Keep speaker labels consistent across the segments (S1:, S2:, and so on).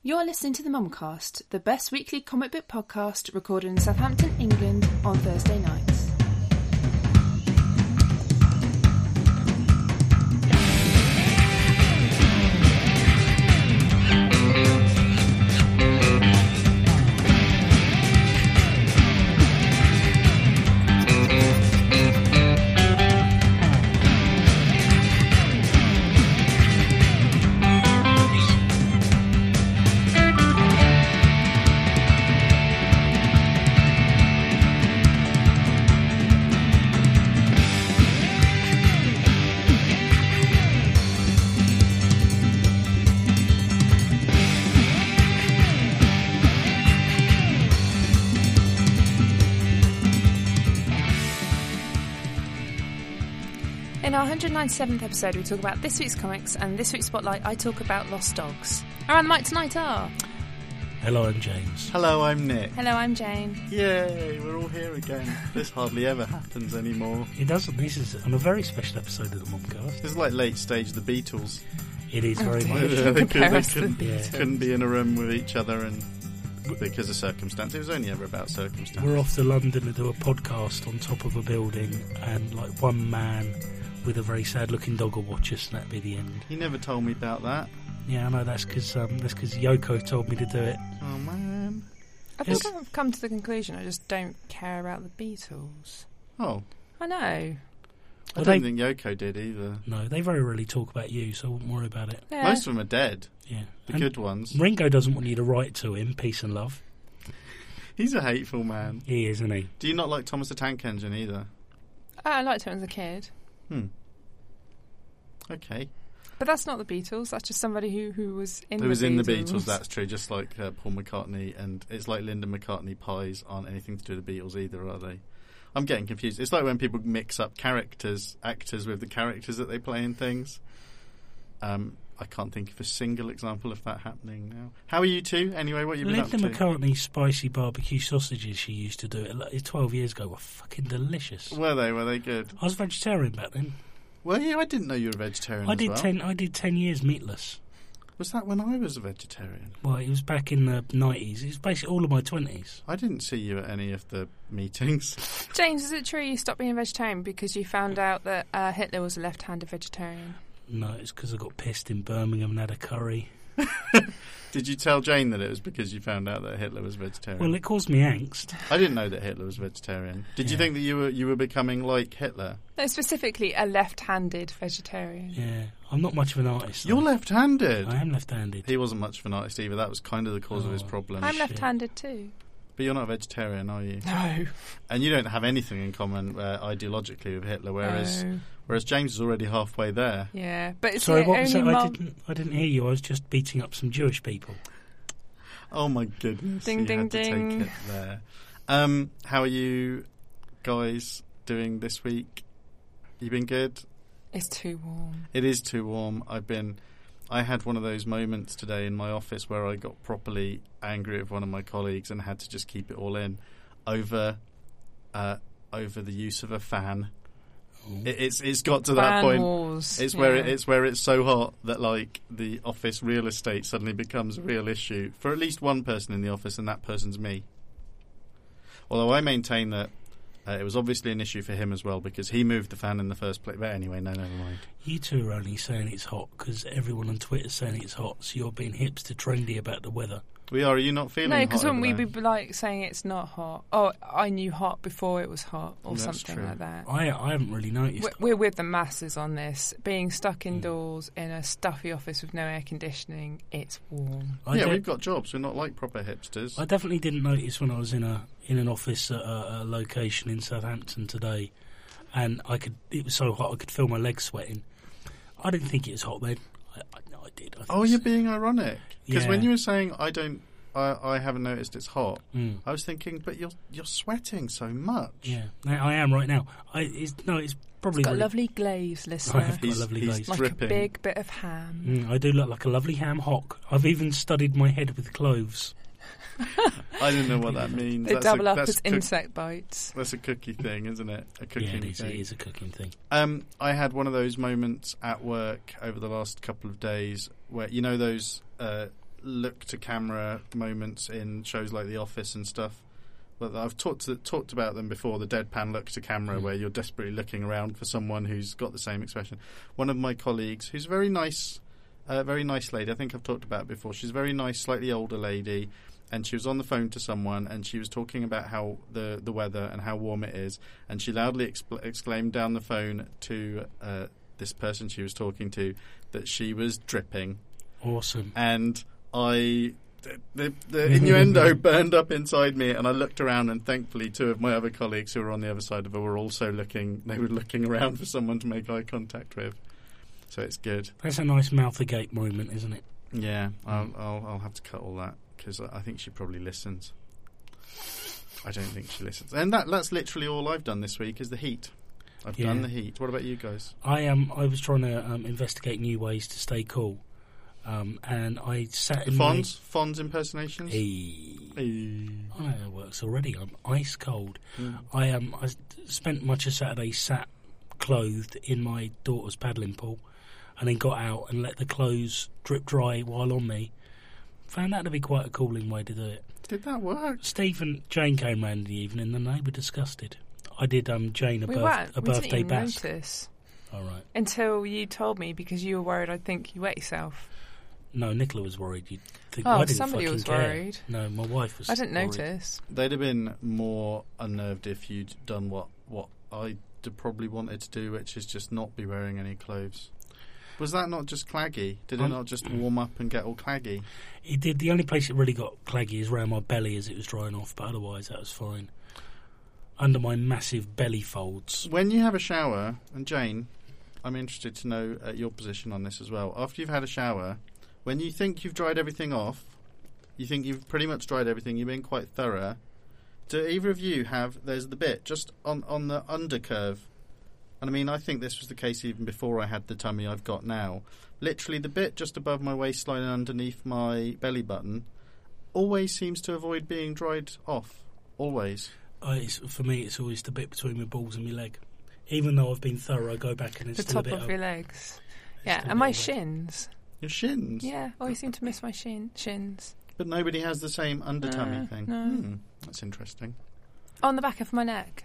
S1: You're listening to the Mumcast, the best weekly comic book podcast recorded in Southampton, England on Thursday nights. In our 197th episode, we talk about this week's comics, and this week's Spotlight, I talk about Lost Dogs. Around the mic tonight are...
S2: Hello, I'm James.
S3: Hello, I'm Nick.
S1: Hello, I'm Jane.
S3: Yay, we're all here again. This hardly ever happens anymore.
S2: It doesn't. This is on a very special episode of the Mumcast.
S3: It's like late stage The Beatles.
S2: It is very much.
S3: They couldn't be in a room with each other and because of circumstance. It was only ever about circumstance.
S2: We're off to London to do a podcast on top of a building, and like one man with a very sad-looking dog will watch us, and that'd be the end.
S3: He never told me about that.
S2: Yeah, I know. That's because Yoko told me to do it.
S3: Oh man!
S1: I think I've come to the conclusion I just don't care about the Beatles.
S3: Oh,
S1: I know.
S3: I don't think Yoko did either.
S2: No, they very rarely talk about you, so I wouldn't worry about it.
S1: Yeah.
S3: Most of them are dead.
S2: Yeah,
S3: The good ones.
S2: Ringo doesn't want you to write to him. Peace and love.
S3: He's a hateful man.
S2: He is, isn't he?
S3: Do you not like Thomas the Tank Engine either?
S1: I liked him as a kid.
S3: Okay.
S1: But that's not the Beatles, that's just somebody who was in the Beatles.
S3: Who was in the Beatles, that's true, just like Paul McCartney, and it's like Linda McCartney pies aren't anything to do with the Beatles either, are they? I'm getting confused. It's like when people mix up actors with the characters that they play in things. I can't think of a single example of that happening now. How are you two? Anyway, what have you been up to?
S2: Linda McCartney's spicy barbecue sausages she used to do 12 years ago were fucking delicious.
S3: Were they? Were they good?
S2: I was vegetarian back then.
S3: Well, yeah, I didn't know you were a vegetarian
S2: I
S3: as
S2: did
S3: well.
S2: I did 10 years meatless.
S3: Was that when I was a vegetarian?
S2: Well, it was back in the 90s. It was basically all of my 20s.
S3: I didn't see you at any of the meetings.
S1: James, is it true you stopped being a vegetarian because you found out that Hitler was a left-handed vegetarian?
S2: No, it's because I got pissed in Birmingham and had a curry.
S3: Did you tell Jane that it was because you found out that Hitler was vegetarian?
S2: Well, it caused me angst.
S3: I didn't know that Hitler was vegetarian. Did you think that you were becoming like Hitler?
S1: No, specifically a left-handed vegetarian.
S2: Yeah, I'm not much of an artist.
S3: You're left-handed.
S2: I am left-handed.
S3: He wasn't much of an artist either. That was kind of the cause of his problem.
S1: I'm left-handed too.
S3: But you're not a vegetarian, are you?
S1: No.
S3: And you don't have anything in common ideologically with Hitler, whereas James is already halfway there.
S1: Yeah, but it's
S2: Sorry,
S1: the
S2: what was
S1: only
S2: that? I didn't hear you. I was just beating up some Jewish people.
S3: Oh my goodness!
S1: Ding,
S3: you
S1: ding,
S3: had to
S1: ding.
S3: take it there. How are you guys doing this week? You been good?
S1: It's too warm.
S3: It is too warm. I had one of those moments today in my office where I got properly angry with one of my colleagues and had to just keep it all in over the use of a fan. It's got to that point.
S1: Wars.
S3: It's where it's so hot that like the office real estate suddenly becomes a real issue for at least one person in the office, and that person's me. Although I maintain that it was obviously an issue for him as well because he moved the fan in the first place. But anyway, never mind.
S2: You two are only saying it's hot because everyone on Twitter's saying it's hot, so you're being hipster trendy about the weather.
S3: We are. Are you not feeling
S1: No,
S3: hot?
S1: because
S3: over
S1: wouldn't we
S3: there?
S1: be like saying it's not hot? Oh, I knew hot before it was hot, or
S3: That's
S1: something
S3: true.
S1: like that.
S2: I haven't really noticed.
S1: We're with the masses on this. Being stuck indoors in a stuffy office with no air conditioning, it's warm.
S3: We've got jobs. We're not like proper hipsters.
S2: I definitely didn't notice when I was in an office at a location in Southampton today, and it was so hot I could feel my legs sweating. I didn't think it was hot then. I did.
S3: You're being ironic because
S2: Yeah.
S3: when you were saying I haven't noticed it's hot. I was thinking, but you're sweating so much.
S2: Yeah, I am right now. It's probably
S1: It's got
S2: really,
S1: lovely glaze, listener.
S2: I have got a lovely glaze.
S1: Like
S3: dripping.
S1: a big bit of ham.
S2: I do look like a lovely ham hock. I've even studied my head with cloves.
S3: I don't know what that means.
S1: They double up as insect bites.
S3: That's a cookie thing, isn't it? A cooking
S2: thing. It is a cooking thing.
S3: I had one of those moments at work over the last couple of days where, you know, those look to camera moments in shows like The Office and stuff. But I've talked about them before. The deadpan look to camera, where you're desperately looking around for someone who's got the same expression. One of my colleagues, who's very nice lady. I think I've talked about it before. She's a very nice, slightly older lady. And she was on the phone to someone, and she was talking about how the weather and how warm it is. And she loudly exclaimed down the phone to this person she was talking to that she was dripping.
S2: Awesome.
S3: And the innuendo burned up inside me, and I looked around, and thankfully 2 of my other colleagues who were on the other side of her were also looking. They were looking around for someone to make eye contact with. So it's good.
S2: That's a nice mouth agape moment, isn't it?
S3: Yeah, I'll have to cut all that. Because I think she probably listens. I don't think she listens. And that's literally all I've done this week is the heat. I've done the heat. What about you guys?
S2: I was trying to investigate new ways to stay cool. And I sat in
S3: Fonz impersonations?
S2: I know it works already. I'm ice cold. I spent much of Saturday sat clothed in my daughter's paddling pool and then got out and let the clothes drip dry while on me. Found that to be quite a cooling way to do it.
S3: Did that work?
S2: Steve and Jane came round in the evening and they were disgusted. I did Jane a birthday
S1: bask. We didn't even
S2: bask.
S1: notice.
S2: All right.
S1: Until you told me because you were worried I'd think you wet yourself.
S2: No, Nicola was worried. You'd think, I didn't
S1: somebody
S2: fucking
S1: was
S2: care.
S1: worried.
S2: No, my wife was
S1: I didn't
S2: worried.
S1: notice.
S3: They'd have been more unnerved if you'd done what I probably wanted to do, which is just not be wearing any clothes. Was that not just claggy? Did it not just warm up and get all claggy?
S2: It did. The only place it really got claggy is around my belly as it was drying off, but otherwise that was fine. Under my massive belly folds.
S3: When you have a shower, and Jane, I'm interested to know your position on this as well. After you've had a shower, when you think you've dried everything off, you think you've pretty much dried everything, you've been quite thorough, do either of you there's the bit just on the undercurve? And I mean, I think this was the case even before I had the tummy I've got now. Literally, the bit just above my waistline and underneath my belly button always seems to avoid being dried off. Always.
S2: For me, it's always the bit between my balls and my leg. Even though I've been thorough, I go back and it's
S1: the
S2: still a
S1: top
S2: bit
S1: of your legs. Yeah,
S2: still a
S1: and my
S2: bit of
S1: shins.
S3: Your shins?
S1: Yeah, always seem to miss my shins.
S3: But nobody has the same under-tummy thing.
S1: No.
S3: That's interesting.
S1: On the back of my neck.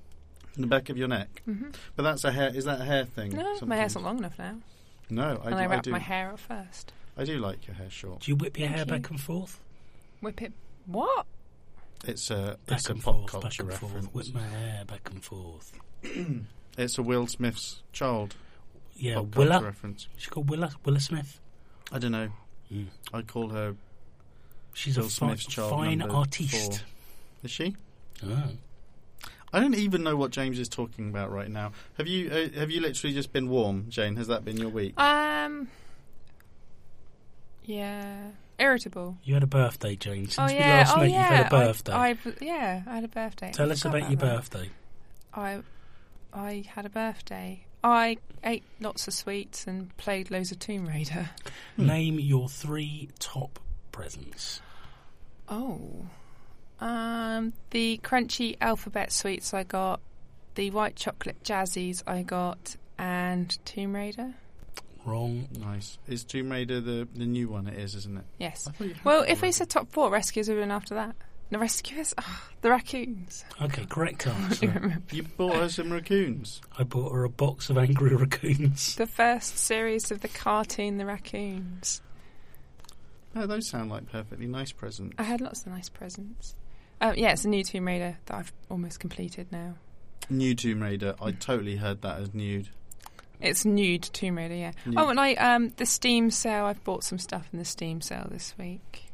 S3: In the back of your neck?
S1: Mm-hmm.
S3: But that's a hair. Is that a hair thing?
S1: No,
S3: sometimes?
S1: my hair's not long enough now.
S3: No,
S1: And I wrap my hair up first.
S3: I do like your hair short.
S2: Do you whip your
S1: Thank
S2: hair
S1: you.
S2: back and forth?
S1: Whip it. What?
S3: It's a
S2: Back and
S3: pop
S2: forth,
S3: culture
S2: back and
S3: reference.
S2: forth. Whip my hair back and forth.
S3: It's a Will Smith's child.
S2: Yeah,
S3: Pop culture
S2: Willa.
S3: reference.
S2: She's called Willa Smith.
S3: I don't know.
S2: Mm.
S3: I call her.
S2: She's
S3: Will
S2: a
S3: Smith's child
S2: fine
S3: number
S2: artiste.
S3: 4. Is she?
S2: Oh.
S3: I don't even know what James is talking about right now. Have you literally just been warm, Jane? Has that been your week?
S1: Yeah. Irritable.
S2: You had a birthday, Jane. Since we
S1: yeah.
S2: last met, you've had a birthday.
S1: I had a birthday.
S2: Tell us about your birthday.
S1: I had a birthday. I ate lots of sweets and played loads of Tomb Raider.
S2: Name your 3 top presents.
S1: Oh. The crunchy alphabet sweets I got, the white chocolate jazzies I got, and Tomb Raider.
S2: Wrong.
S3: Nice. Is Tomb Raider the new one? It is, isn't it?
S1: Yes.
S3: I thought you had
S1: Well,
S3: that
S1: if we
S3: already.
S1: said top 4, Rescuers would have been after that. The Rescuers? Oh, the raccoons.
S2: Okay, correct
S1: I
S2: answer.
S1: remember.
S3: You bought her some raccoons.
S2: I bought her a box of angry raccoons.
S1: The first series of the cartoon The Raccoons.
S3: No, those sound like perfectly nice presents.
S1: I had lots of nice presents. Yeah, it's a new Tomb Raider that I've almost completed now.
S3: New Tomb Raider. I totally heard that as nude.
S1: It's nude Tomb Raider, yeah.
S3: Nude.
S1: Oh, and the Steam sale. I've bought some stuff in the Steam sale this week.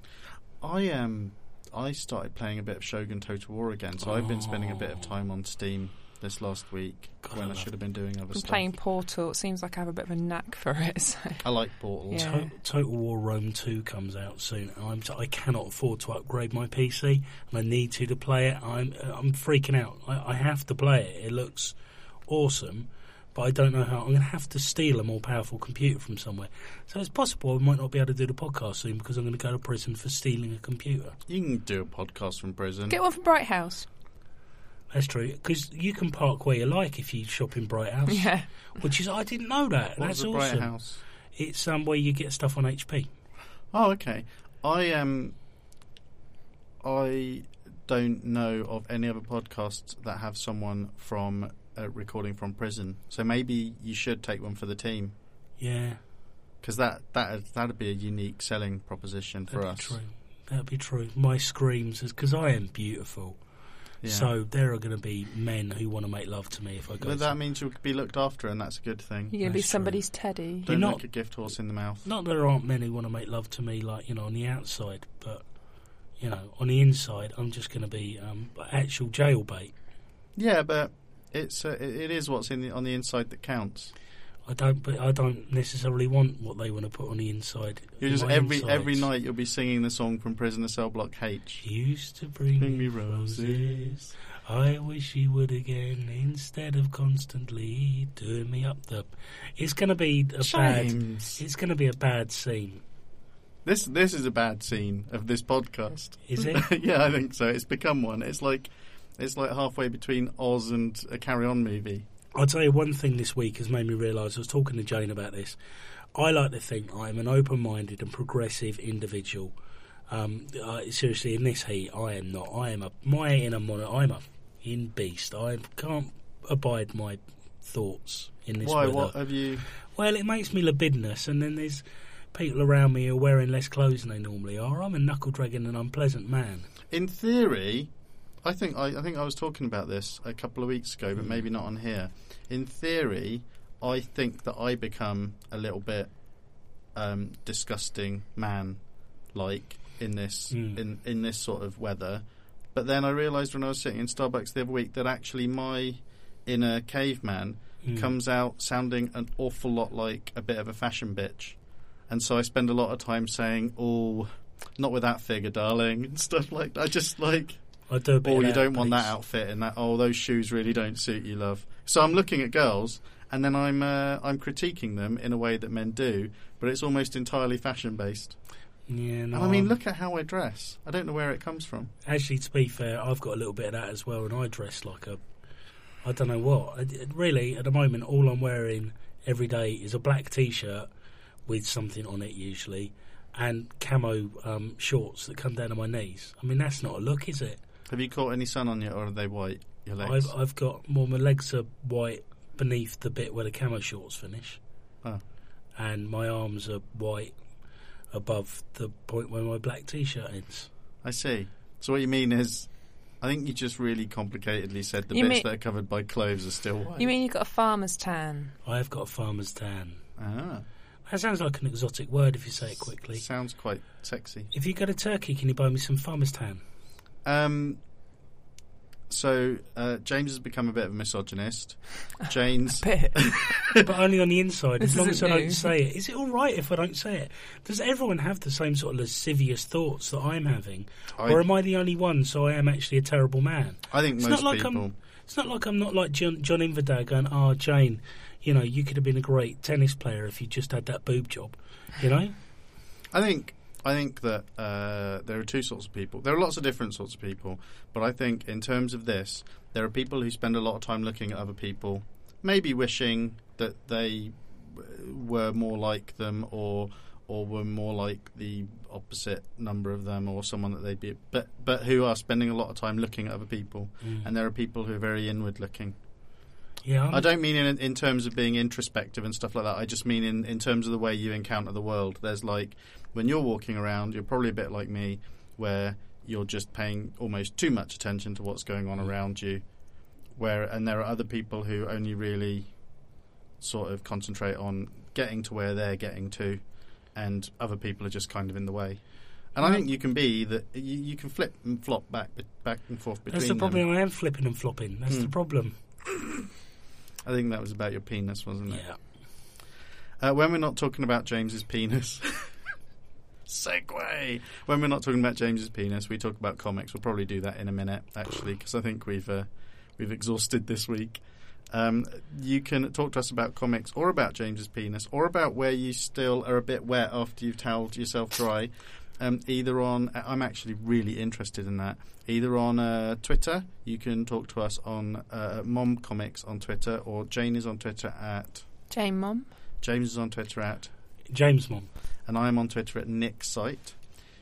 S3: I started playing a bit of Shogun Total War again, so I've been spending a bit of time on Steam this last week when I should have been doing other
S1: I'm
S3: stuff.
S1: playing Portal. It seems like I have a bit of a knack for it. So.
S3: I like Portal.
S1: Yeah.
S2: Total War Rome 2 comes out soon. I cannot afford to upgrade my PC, and I need to play it. I'm freaking out. I have to play it. It looks awesome, but I don't know how. I'm going to have to steal a more powerful computer from somewhere. So it's possible I might not be able to do the podcast soon because I'm going to go to prison for stealing a computer.
S3: You can do a podcast from prison.
S1: Get one from Bright House.
S2: That's true, because you can park where you like if you shop in Bright House.
S1: Yeah.
S2: Which is, I didn't know that.
S3: What's
S2: That's
S3: a
S2: awesome.
S3: Bright House?
S2: It's where you get stuff on HP.
S3: Oh, okay. I don't know of any other podcasts that have someone from recording from prison. So maybe you should take one for the team.
S2: Yeah.
S3: Because that'd be a unique selling proposition for us.
S2: True. That'd be true. My screams is because I am beautiful.
S3: Yeah.
S2: So there are going to be men who want to make love to me if I go.
S3: But that means you'll be looked after, and that's a good thing.
S1: You're going to be
S2: That's
S1: somebody's teddy.
S3: Don't
S2: You're
S3: look a gift horse in the mouth.
S2: Not that there aren't men who want to make love to me, like, on the outside, but on the inside, I'm just going to be actual jailbait.
S3: Yeah, but it is what's on the inside that counts.
S2: I don't necessarily want what they want to put on the inside.
S3: You're just
S2: My
S3: every
S2: insides.
S3: night you'll be singing the song from Prisoner Cell Block H.
S2: She used to bring me roses. I wish she would again, instead of constantly doing me up the. It's going to be a
S3: James.
S2: bad. It's going to be a bad scene.
S3: This is a bad scene of this podcast.
S2: Is it?
S3: Yeah, I think so. It's become one. It's like halfway between Oz and a Carry On movie.
S2: I'll tell you one thing this week has made me realise, I was talking to Jane about this, I like to think I'm an open-minded and progressive individual. Seriously, in this heat, I am not. I'm a beast. I can't abide my thoughts in this
S3: Why?
S2: weather.
S3: What have you...
S2: Well, it makes me libidinous, and then there's people around me who are wearing less clothes than they normally are. I'm a knuckle-dragging and unpleasant man.
S3: In theory... I think I was talking about this a couple of weeks ago, but maybe not on here. In theory, I think that I become a little bit disgusting man-like in this in this sort of weather. But then I realised when I was sitting in Starbucks the other week that actually my inner caveman comes out sounding an awful lot like a bit of a fashion bitch, and so I spend a lot of time saying, "Oh, not with that figure, darling," and stuff like that. I just like.
S2: I do a bit of
S3: you
S2: that,
S3: don't want
S2: please.
S3: that outfit and that. Oh, those shoes really don't suit you, love. So I'm looking at girls, and then I'm critiquing them in a way that men do, but it's almost entirely fashion based.
S2: Yeah, no.
S3: And I mean, look at how I dress. I don't know where it comes from.
S2: Actually, to be fair, I've got a little bit of that as well, and I dress like I don't know what. Really, at the moment, all I'm wearing every day is a black T-shirt with something on it, usually, and camo shorts that come down to my knees. I mean, that's not a look, is it?
S3: Have you caught any sun on you, or are they white, your legs?
S2: I've got... Well, my legs are white beneath the bit where the camo shorts finish.
S3: Oh.
S2: And my arms are white above the point where my black T-shirt ends.
S3: I see. So what you mean is... I think you just really complicatedly said the
S1: You
S3: bits
S1: mean-
S3: that are covered by clothes are still white.
S1: You mean you've got a farmer's tan?
S2: I have got a farmer's tan.
S3: Ah.
S2: That sounds like an exotic word if you say it quickly.
S3: Sounds quite sexy.
S2: If you go to Turkey, can you buy me some farmer's tan?
S3: So James has become a bit of a misogynist. Jane's...
S1: Bit.
S2: But only on the inside,
S1: This
S2: as long as I
S1: isn't
S2: don't
S1: new.
S2: say it. Is it all right if I don't say it? Does everyone have the same sort of lascivious thoughts that I'm having? Or am I the only one, so I am actually a terrible man?
S3: I think
S2: It's
S3: most
S2: not like
S3: people...
S2: It's not like I'm not like John Inverdale going, "Oh, Jane, you could have been a great tennis player if you just had that boob job,"
S3: I think that there are two sorts of people. There are lots of different sorts of people, but I think in terms of this, there are people who spend a lot of time looking at other people, maybe wishing that they were more like them, or were more like the opposite number of them, or someone that they'd be, but who are spending a lot of time looking at other people. And there are people who are very inward looking.
S2: Yeah,
S3: I don't mean in terms of being introspective and stuff like that. I just mean in terms of the way you encounter the world. There's like, when you're walking around, you're probably a bit like me, where you're just paying almost too much attention to what's going on around you. And there are other people who only really sort of concentrate on getting to where they're getting to, and other people are just kind of in the way. And I think you can be that. You can flip and flop back and forth between
S2: that's the problem.
S3: them.
S2: I am flipping and flopping. That's the problem.
S3: I think that was about your penis, wasn't it?
S2: Yeah.
S3: When we're not talking about James's penis, segue. When we're not talking about James's penis, we talk about comics. We'll probably do that in a minute, actually, because I think we've exhausted this week. You can talk to us about comics, or about James's penis, or about where you still are a bit wet after you've toweled yourself dry. Either on, I'm actually really interested in that. Either on Twitter, you can talk to us on Mom Comics on Twitter, or Jane is on Twitter at
S1: Jane Mom.
S3: James is on Twitter at
S2: James Mom.
S3: and I'm on Twitter at Nick Sight.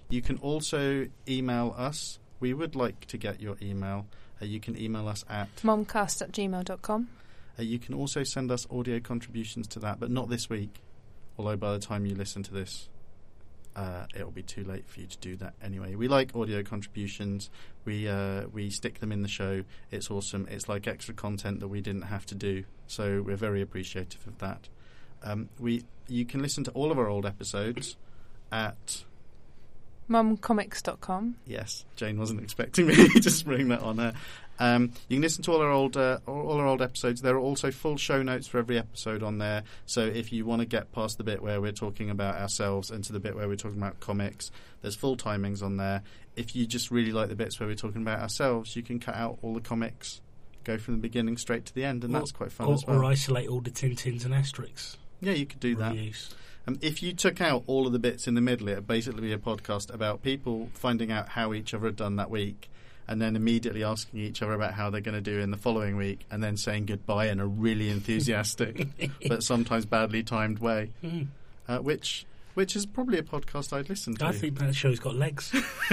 S3: You can also email us. We would like to get your email. You can email us at
S1: momcast@gmail.com.
S3: You can also send us audio contributions to that, but not this week. Although by the time you listen to this, it'll be too late for you to do that anyway. We like audio contributions. We stick them in the show. It's awesome. It's like extra content that we didn't have to do. So we're very appreciative of that. You can listen to all of our old episodes at
S1: mumcomics.com.
S3: Yes, Jane wasn't expecting me to spring that on her. You can listen to all our old episodes. There are also full show notes for every episode on there. So if you want to get past the bit where we're talking about ourselves and to the bit where we're talking about comics, there's full timings on there. If you just really like the bits where we're talking about ourselves, you can cut out all the comics, go from the beginning straight to the end, and that's quite fun as well.
S2: Or isolate all the Tintins and Asterix.
S3: Yeah, you could do that. If you took out all of the bits in the middle, it would basically be a podcast about people finding out how each other had done that week, and then immediately asking each other about how they're going to do in the following week, and then saying goodbye in a really enthusiastic but sometimes badly timed way, which is probably a podcast I'd listen to.
S2: I think that show's got legs.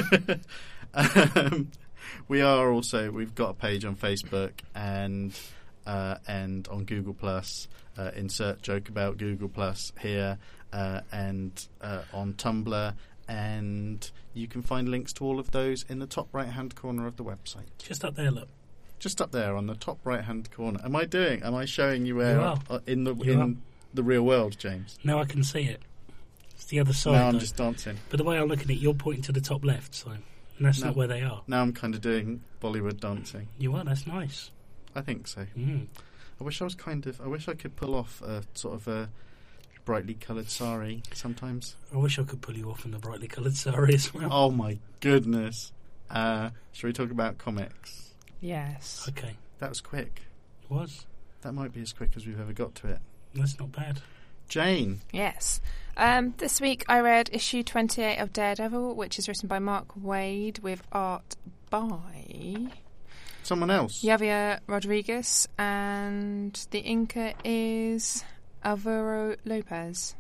S3: We've got a page on Facebook and on Google Plus. Insert joke about Google Plus here, and on Tumblr, and you can find links to all of those in the top right hand corner of the website.
S2: Just up there, look.
S3: Just up there on the top right hand corner. Am I showing you where
S2: you are.
S3: in the real world, James?
S2: Now I can see it. It's the other side.
S3: Now I'm just dancing.
S2: But the way I'm looking at it, you're pointing to the top left, so and that's not where they are.
S3: Now I'm kind of doing Bollywood dancing.
S2: You are. That's nice.
S3: I think so. I wish I could pull off a sort of a brightly coloured sari sometimes.
S2: I wish I could pull you off in the brightly coloured sari as well.
S3: Oh my goodness. Shall we talk about comics?
S1: Yes.
S2: Okay.
S3: That was quick.
S2: It was.
S3: That might be as quick as we've ever got to it.
S2: That's not bad.
S3: Jane.
S1: Yes. This week I read issue 28 of Daredevil, which is written by Mark Waid with art by
S3: Someone else.
S1: Javier Rodriguez, and the inker is Alvaro Lopez.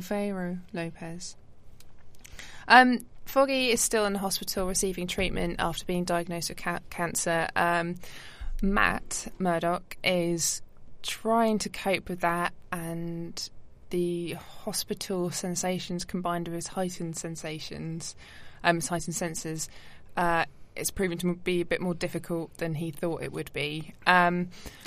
S1: Foggy is still in the hospital receiving treatment after being diagnosed with cancer. Matt Murdock is trying to cope with that, and the hospital sensations combined with his heightened senses, it's proven to be a bit more difficult than he thought it would be.
S3: I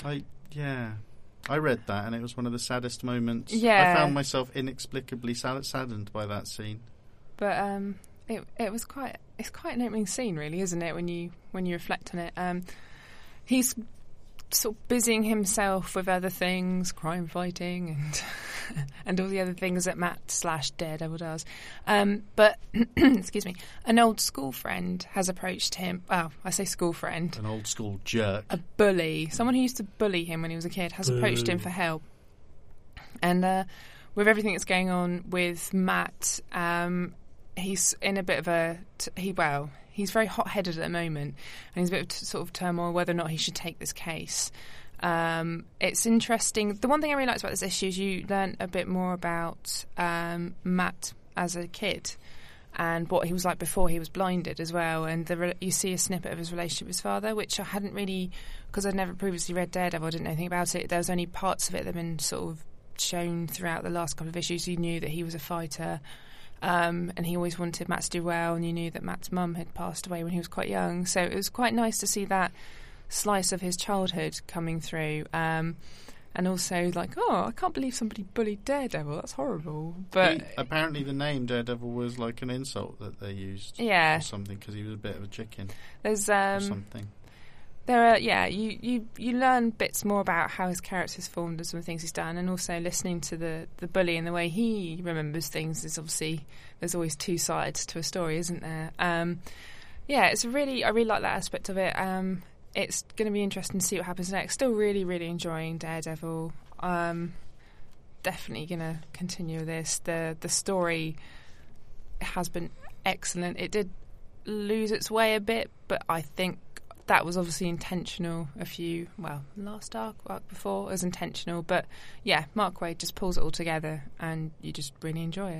S3: read that, and it was one of the saddest moments.
S1: Yeah.
S3: I found myself inexplicably saddened by that scene.
S1: But it's quite an opening scene, really, isn't it? When you reflect on it, he's sort of busying himself with other things, crime fighting and all the other things that Matt/Daredevil does. But excuse me, an old school friend has approached him. Well, I say school friend.
S3: An old school jerk.
S1: A bully. Someone who used to bully him when he was a kid has approached him for help. And with everything that's going on with Matt, he's in a bit of a... he's very hot-headed at the moment, and he's a bit of sort of turmoil whether or not he should take this case. It's interesting. The one thing I really liked about this issue is you learn a bit more about Matt as a kid and what he was like before he was blinded as well. And you see a snippet of his relationship with his father, which I hadn't really, because I'd never previously read Daredevil, I didn't know anything about it. There was only parts of it that had been sort of shown throughout the last couple of issues. You knew that he was a fighter. And he always wanted Matt to do well, and you knew that Matt's mum had passed away when he was quite young. So it was quite nice to see that slice of his childhood coming through. And also, I can't believe somebody bullied Daredevil. That's horrible. But
S3: apparently the name Daredevil was like an insult that they used.
S1: Yeah.
S3: Or something, because he was a bit of a chicken.
S1: There's
S3: or something.
S1: There are, you learn bits more about how his character's formed and some of the things he's done, and also listening to the bully and the way he remembers things is obviously, there's always two sides to a story, isn't there? I really like that aspect of it. It's going to be interesting to see what happens next. Still really, really enjoying Daredevil. Definitely going to continue this. The story has been excellent. It did lose its way a bit, but I think that was obviously intentional. Last arc before was intentional, but yeah, Mark Waid just pulls it all together, and you just really enjoy it.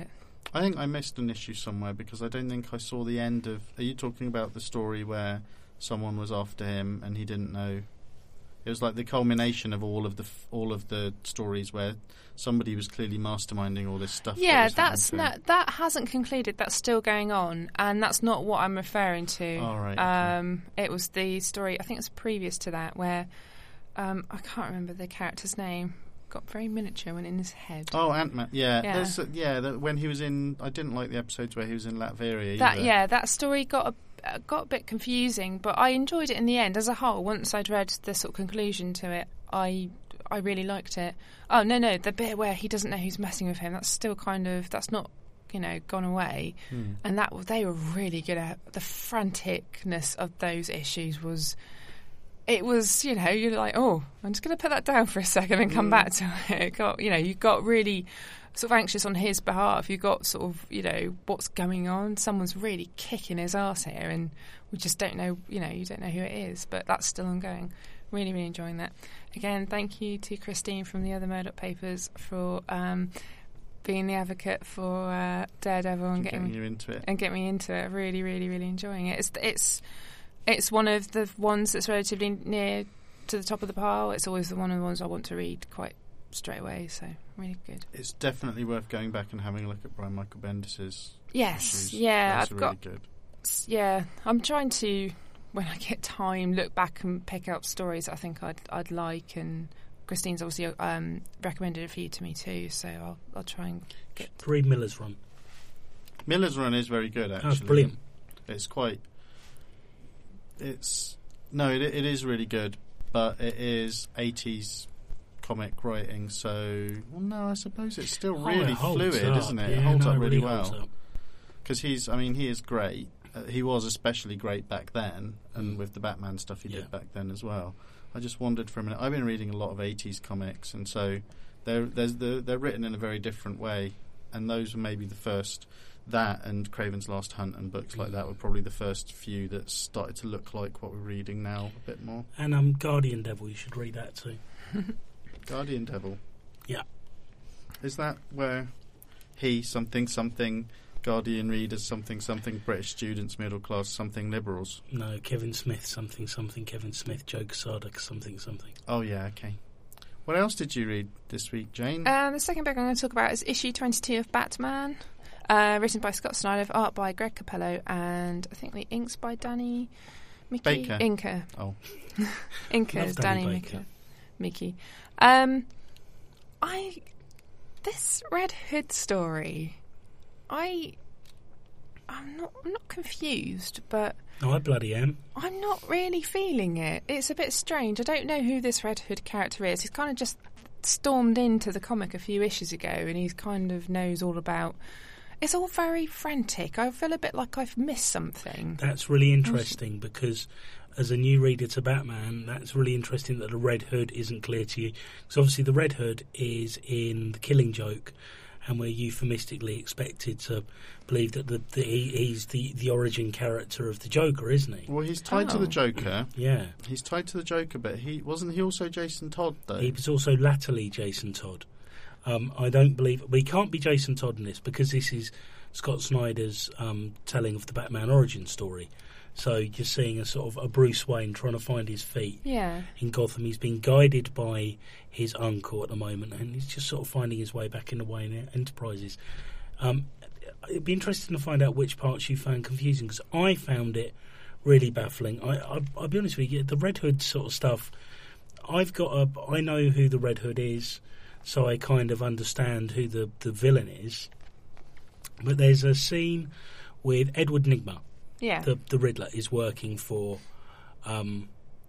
S3: I think I missed an issue somewhere because I don't think I saw the end of... Are you talking about the story where someone was after him and he didn't know? It was like the culmination of all of the stories where somebody was clearly masterminding all this stuff.
S1: Yeah, that hasn't concluded. That's still going on, and that's not what I'm referring to.
S3: All right. Okay.
S1: It was the story. I think it was previous to that where I can't remember the character's name. Got very miniature when in his head.
S3: Oh, Ant-Man. Yeah. When he was in... I didn't like the episodes where he was in Latveria
S1: either. That story got a bit confusing, but I enjoyed it in the end. As a whole, once I'd read the sort of conclusion to it, I really liked it. Oh, no, the bit where he doesn't know who's messing with him, that's still kind of... That's not, gone away. And they were really good at... The franticness of those issues was... It was, you're like, oh, I'm just going to put that down for a second and come back to it. You got really sort of anxious on his behalf. You got sort of, what's going on. Someone's really kicking his ass here, and we just don't know, you don't know who it is. But that's still ongoing. Really, really enjoying that. Again, thank you to Christine from the other Murdoch papers for being the advocate for Daredevil and getting
S3: you into it.
S1: And get me into it. Really, really, really enjoying it. It's one of the ones that's relatively near to the top of the pile. It's always one of the ones I want to read quite straight away, so really good.
S3: It's definitely worth going back and having a look at Brian Michael Bendis's
S1: issues.
S3: Good.
S1: Yeah, I'm trying to, when I get time, look back and pick up stories I think I'd like, and Christine's obviously recommended a few to me too, so I'll try and get...
S2: Read Miller's Run.
S3: Miller's Run is very good, actually.
S2: Oh, it's brilliant.
S3: It's quite... it is really good, but it is 80s comic writing, so I suppose it's still really fluid, isn't it?
S2: Yeah,
S3: it holds up really
S2: holds
S3: well. Because he is great. He was especially great back then, and with the Batman stuff he did back then as well. I just wondered for a minute. I've been reading a lot of 80s comics, and so they're written in a very different way, and those were maybe the first. That and Craven's Last Hunt and books like that were probably the first few that started to look like what we're reading now a bit more.
S2: And Guardian Devil, you should read that too.
S3: Guardian Devil?
S2: Yeah.
S3: Is that where he, something, Guardian readers, something, British students, middle class, something, liberals?
S2: No, Kevin Smith, something, Kevin Smith, Joe Quesada, something.
S3: Oh, yeah, okay. What else did you read this week, Jane?
S1: The second book I'm going to talk about is issue 22 of Batman. Written by Scott Snyder, art by Greg Capello, and I think the inks by Danny Mickey.
S3: Baker.
S1: Inker.
S3: Oh.
S1: Inker is Danny Mickey. This Red Hood story, I'm not confused, but
S2: I bloody am.
S1: I'm not really feeling it. It's a bit strange. I don't know who this Red Hood character is. He's kind of just stormed into the comic a few issues ago, and he kind of knows all about... It's all very frantic. I feel a bit like I've missed something.
S2: That's really interesting because as a new reader to Batman, that's really interesting that the Red Hood isn't clear to you. Because obviously the Red Hood is in The Killing Joke, and we're euphemistically expected to believe that he's the origin character of the Joker, isn't he?
S3: Well, he's tied to the Joker.
S2: Yeah.
S3: He's tied to the Joker, but he also Jason Todd, though?
S2: He was also latterly Jason Todd. I don't believe... We can't be Jason Todd in this because this is Scott Snyder's telling of the Batman origin story. So you're seeing a sort of a Bruce Wayne trying to find his feet in Gotham. He's being guided by his uncle at the moment, and he's just sort of finding his way back in the Wayne Enterprises. It'd be interesting to find out which parts you found confusing, because I found it really baffling. I'll be honest with you, the Red Hood sort of stuff, I know who the Red Hood is, so I kind of understand who the villain is. But there's a scene with Edward Nygma.
S1: Yeah.
S2: The Riddler is working for... I'm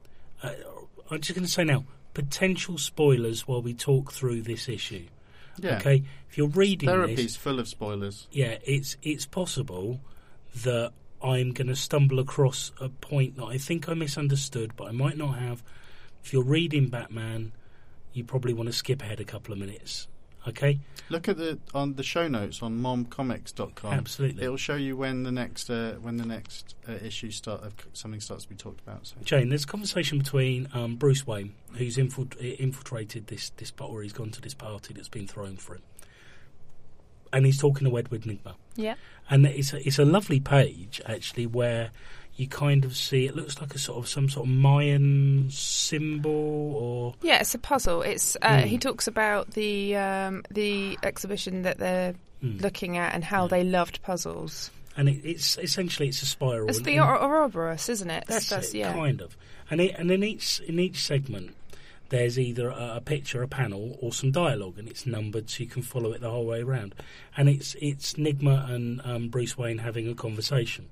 S2: just going to say now, potential spoilers while we talk through this issue.
S3: Yeah.
S2: Okay? If you're reading
S3: Therapy's full of spoilers.
S2: Yeah, it's possible that I'm going to stumble across a point that I think I misunderstood, but I might not have. If you're reading Batman, you probably want to skip ahead a couple of minutes. Okay?
S3: Look at on the show notes on momcomics.com.
S2: Absolutely.
S3: It'll show you when the next issue something starts to be talked about. So.
S2: Jane, there's a conversation between Bruce Wayne, who's infiltrated this or he's gone to this party that's been thrown for him. and he's talking to Edward Nygma.
S1: Yeah.
S2: And it's a lovely page, actually, where you kind of see it looks like some sort of Mayan symbol, or
S1: yeah, it's a puzzle. It's he talks about the exhibition that they're looking at and how they loved puzzles.
S2: And it's essentially it's a spiral.
S1: It's the Ouroboros, isn't it?
S2: That's it,
S1: yeah.
S2: kind of. And in each segment, there's either a picture, a panel, or some dialogue, and it's numbered so you can follow it the whole way around. And it's Nygma and Bruce Wayne having a conversation.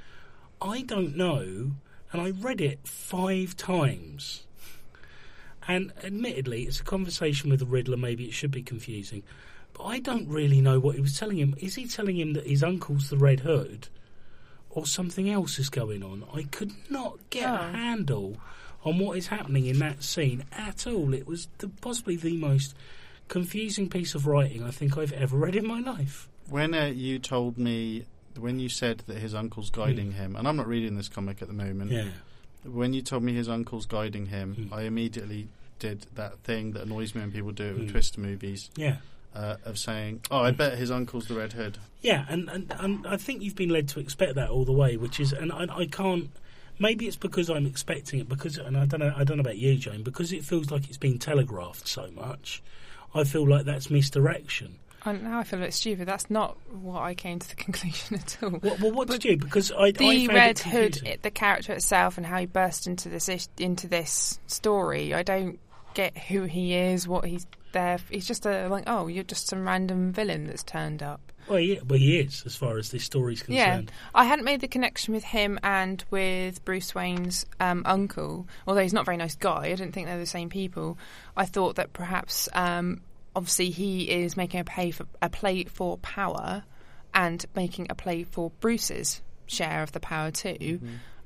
S2: I don't know, and I read it 5 times. And admittedly, it's a conversation with the Riddler. Maybe it should be confusing, but I don't really know what he was telling him. Is he telling him that his uncle's the Red Hood, or something else is going on? I could not get a handle on what is happening in that scene at all. It was possibly the most confusing piece of writing I think I've ever read in my life.
S3: When you told me, when you said that his uncle's guiding him, and I'm not reading this comic at the moment, when you told me his uncle's guiding him, I immediately did that thing that annoys me when people do it with Twister movies.
S2: Yeah.
S3: Of saying, I bet his uncle's the Red Hood.
S2: Yeah, and I think you've been led to expect that all the way, which is, and I can't. Maybe it's because I'm expecting it, and I don't know about you, Jane, because it feels like it's been telegraphed so much. I feel like that's misdirection.
S1: Now I feel a bit stupid. That's not what I came to the conclusion at all.
S2: Well, what did you? Because I
S1: the
S2: found
S1: Red
S2: it
S1: Hood, the character itself, and how he burst into this story. I don't get who he is, what he's there. He's just you're just some random villain that's turned up.
S2: Well, he is, as far as this story's concerned.
S1: Yeah, I hadn't made the connection with him and with Bruce Wayne's uncle, although he's not a very nice guy. I didn't think they're the same people. I thought that perhaps, obviously, he is making a play for power and making a play for Bruce's share of the power too.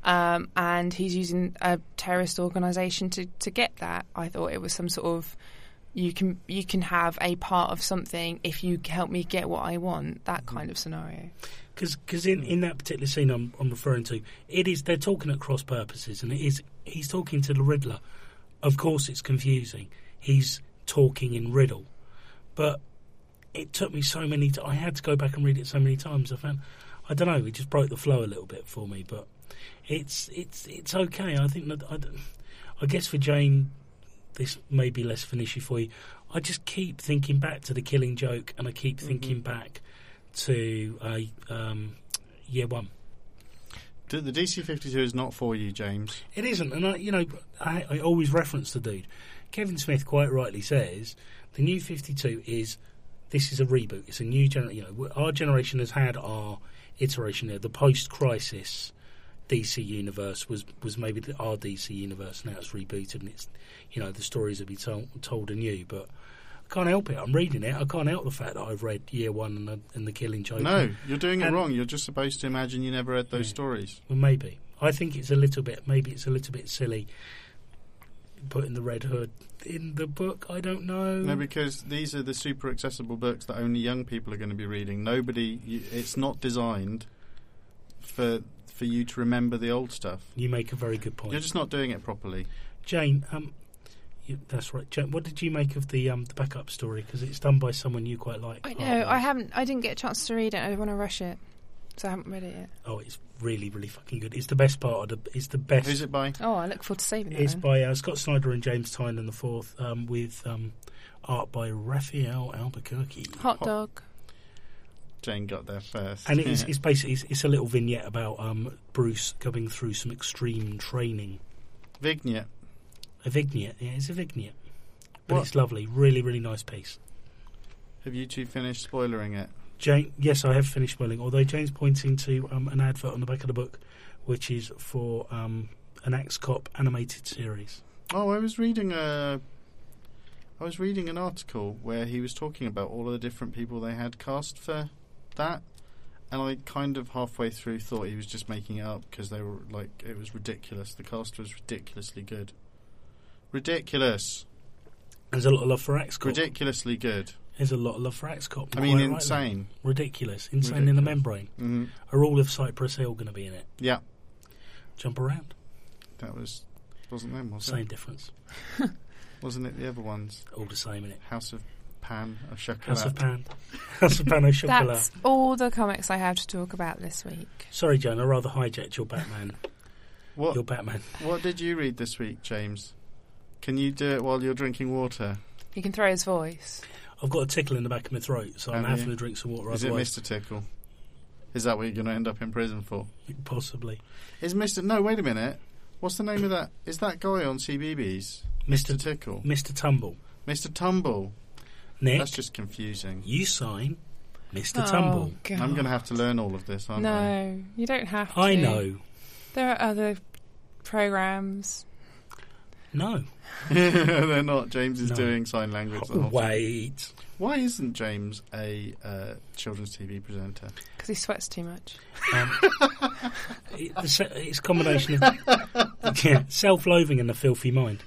S1: And he's using a terrorist organisation to get that. I thought it was some sort of you can have a part of something if you help me get what I want, that kind of scenario.
S2: Because in that particular scene I'm referring to, they're talking at cross purposes, and he's talking to the Riddler. Of course it's confusing. He's talking in riddle. But it took me so many I had to go back and read it so many times. I don't know, it just broke the flow a little bit for me, but it's okay. I think that I guess for Jane, this may be less of an issue for you. I just keep thinking back to the Killing Joke, and I keep thinking back to Year One.
S3: The DC-52 is not for you, James.
S2: It isn't, and I always reference the dude. Kevin Smith quite rightly says the New 52 is a reboot. It's a new generation. Our generation has had our iteration there. The post-crisis DC universe was maybe our DC universe. Now it's rebooted, and it's the stories will be told anew. But I can't help it. I'm reading it. I can't help the fact that I've read Year One and the Killing Joke.
S3: No, you're doing it wrong. You're just supposed to imagine you never read those stories.
S2: Well, maybe. I think it's a little bit silly putting the Red Hood in the book. I don't know.
S3: No, because these are the super accessible books that only young people are going to be reading. It's not designed for you to remember the old stuff.
S2: You make a very good point.
S3: You're just not doing it properly.
S2: Jane, that's right. Jane, what did you make of the backup story? Because it's done by someone you quite like.
S1: I know. I didn't get a chance to read it. I don't want to rush it, so I haven't read it yet.
S2: Oh, it's really, really fucking good. It's the best part of it's the best.
S3: Who's it by?
S1: Oh, I look forward to saving it.
S2: It's by Scott Snyder and James Tynan the fourth, with art by Raphael Albuquerque.
S1: Hot dog.
S3: Jane got there first.
S2: And it's basically it's a little vignette about Bruce going through some extreme training.
S3: Vignette.
S2: A vignette, yeah, it's a vignette. But it's lovely, really, really nice piece.
S3: Have you two finished spoilering it?
S2: Jane, yes, I have finished spoiling. Although Jane's pointing to an advert on the back of the book, which is for an Axe Cop animated series.
S3: Oh, I was reading an article where he was talking about all of the different people they had cast for that, and I kind of halfway through thought he was just making it up because they were it was ridiculous. The cast was ridiculously good. Ridiculous.
S2: There's a lot of love for Axe Cop.
S3: Ridiculously good.
S2: There's a lot of love for Axe Cop.
S3: I mean, insane.
S2: Ridiculous. Insane in the membrane.
S3: Mm-hmm.
S2: Are all of Cypress Hill going to be in it?
S3: Yeah.
S2: Jump around.
S3: Wasn't them, was it?
S2: Same difference.
S3: Wasn't it the other ones?
S2: All the same, innit?
S3: House of Pan au chocolat.
S2: House of Pan. House of Pan au chocolat.
S1: That's all the comics I have to talk about this week.
S2: Sorry, Joan, I rather hijacked your Batman.
S3: What,
S2: Your Batman.
S3: what did you read this week, James? Can you do it while you're drinking water?
S1: He can throw his voice.
S2: I've got a tickle in the back of my throat, so I'm
S3: Have
S2: having
S3: you?
S2: to drink some water.
S3: Is it
S2: otherwise,
S3: Mr. Tickle? Is that what you're going to end up in prison for?
S2: Possibly.
S3: Is Mr. No, wait a minute. What's the name of that? Is that guy on CBeebies? Mr. Tickle.
S2: Mr. Tumble.
S3: Mr. Tumble.
S2: Nick,
S3: That's just confusing.
S2: you sign Mr.
S1: Oh,
S2: Tumble.
S1: God.
S3: I'm going to have to learn all of this, aren't I?
S1: No, you don't have to.
S2: I know.
S1: There are other programs.
S2: No.
S3: They're not. James is
S2: No.
S3: doing sign language the whole time.
S2: Wait.
S3: Why isn't James a children's TV presenter?
S1: Because he sweats too much.
S2: It's a combination of self-loathing and a filthy mind.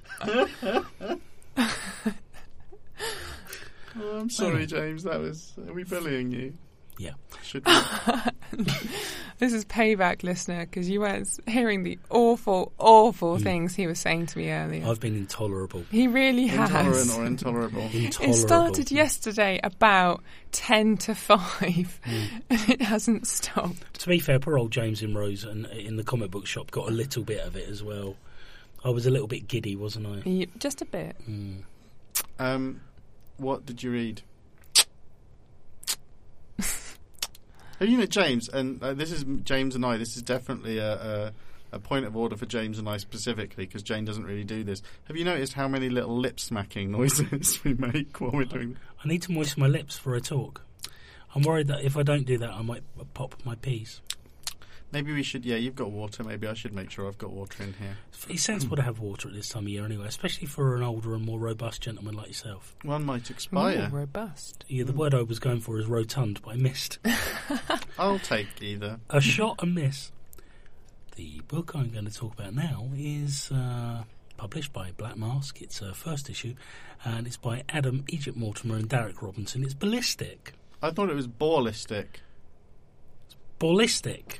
S3: Oh, I'm sorry, James. That was. Are we bullying you?
S2: Yeah.
S3: Should we?
S1: This is payback, listener, because you weren't hearing the awful, awful things he was saying to me earlier.
S2: I've been intolerable.
S1: He really
S3: Intolerant
S1: has.
S3: or intolerable?
S2: Intolerable.
S1: It started yesterday about 10 to 5, and it hasn't stopped.
S2: To be fair, poor old James in Rose and in the comic book shop got a little bit of it as well. I was a little bit giddy, wasn't I?
S1: Just a bit.
S3: What did you read? Have you met James? And this is James and I. This is definitely a point of order for James and I specifically, because Jane doesn't really do this. Have you noticed how many little lip smacking noises we make while we're doing?
S2: I need to moisten my lips for a talk. I'm worried that if I don't do that, I might pop my peas.
S3: Maybe we should. Yeah, you've got water. Maybe I should make sure I've got water in here.
S2: It's sensible to have water at this time of year anyway, especially for an older and more robust gentleman like yourself.
S3: One might expire.
S1: Ooh, robust.
S2: Yeah, the word I was going for is rotund, but I missed.
S3: I'll take either.
S2: A shot and miss. The book I'm going to talk about now is published by Black Mask. It's a first issue, and it's by Adam Egypt Mortimer and Derek Robinson. It's ballistic.
S3: I thought it was ballistic.
S2: Ballistic.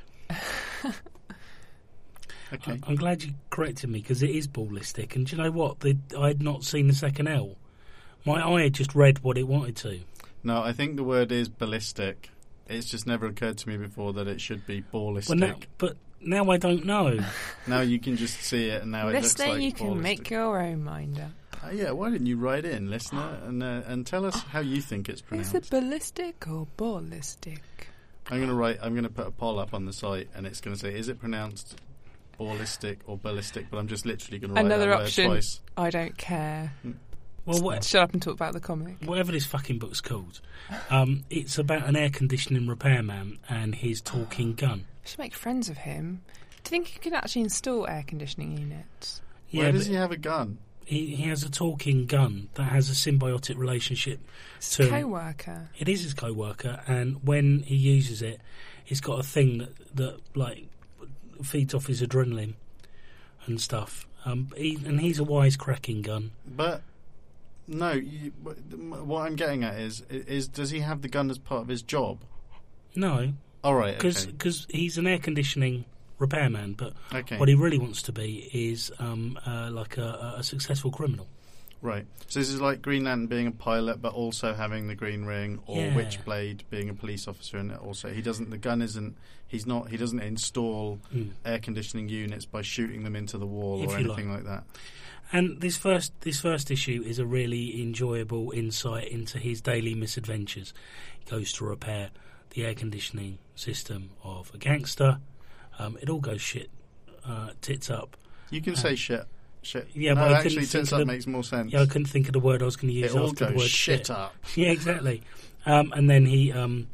S3: Okay.
S2: I'm glad you corrected me, because it is ballistic. And do you know what? I had not seen the second L. My eye had just read what it wanted to.
S3: No, I think the word is ballistic. It's just never occurred to me before that it should be ballistic.
S2: Well, now I don't know.
S3: Now you can just see it, and now it looks
S1: Listener,
S3: like
S1: you can
S3: ballistic.
S1: make your own mind up.
S3: Yeah, why didn't you write in, listener, and tell us how you think it's
S1: Is
S3: pronounced?
S1: it ballistic or ballistic?
S3: I'm going to put a poll up on the site, and it's going to say, is it pronounced ballistic or ballistic? But I'm just literally going to write
S1: Another
S3: that word
S1: option.
S3: twice.
S1: I don't care.
S2: Well,
S1: Shut up and talk about the comic.
S2: whatever this fucking book's called, it's about an air conditioning repairman and his talking gun.
S1: I should make friends of him. Do you think you can actually install air conditioning units?
S3: Why
S2: Yeah,
S3: does
S2: but
S3: he have a gun?
S2: he has a talking gun that has a symbiotic relationship
S1: It's
S2: to
S1: a co-worker.
S2: It is his co-worker, and when he uses it, it's got a thing that like feeds off his adrenaline and stuff. He's a wisecracking gun.
S3: But no, what I'm getting at is does he have the gun as part of his job?
S2: No,
S3: All right,
S2: because he's an air conditioning repairman, but
S3: okay.
S2: what he really wants to be is like a successful criminal.
S3: Right. So this is like Green Lantern being a pilot, but also having the green ring, or
S2: Yeah.
S3: Witchblade being a police officer, and also he doesn't. The gun isn't. He doesn't install air conditioning units by shooting them into the wall
S2: If
S3: or
S2: you
S3: anything like that.
S2: And this first issue is a really enjoyable insight into his daily misadventures. He goes to repair the air conditioning system of a gangster. It all goes tits up.
S3: You can say shit.
S2: Yeah,
S3: no,
S2: but I
S3: actually,
S2: couldn't think
S3: tits
S2: of
S3: up
S2: the-
S3: makes more sense.
S2: Yeah, I couldn't think of the word I was going to use
S3: It all
S2: after the
S3: goes
S2: word
S3: shit up.
S2: Yeah, exactly. And then he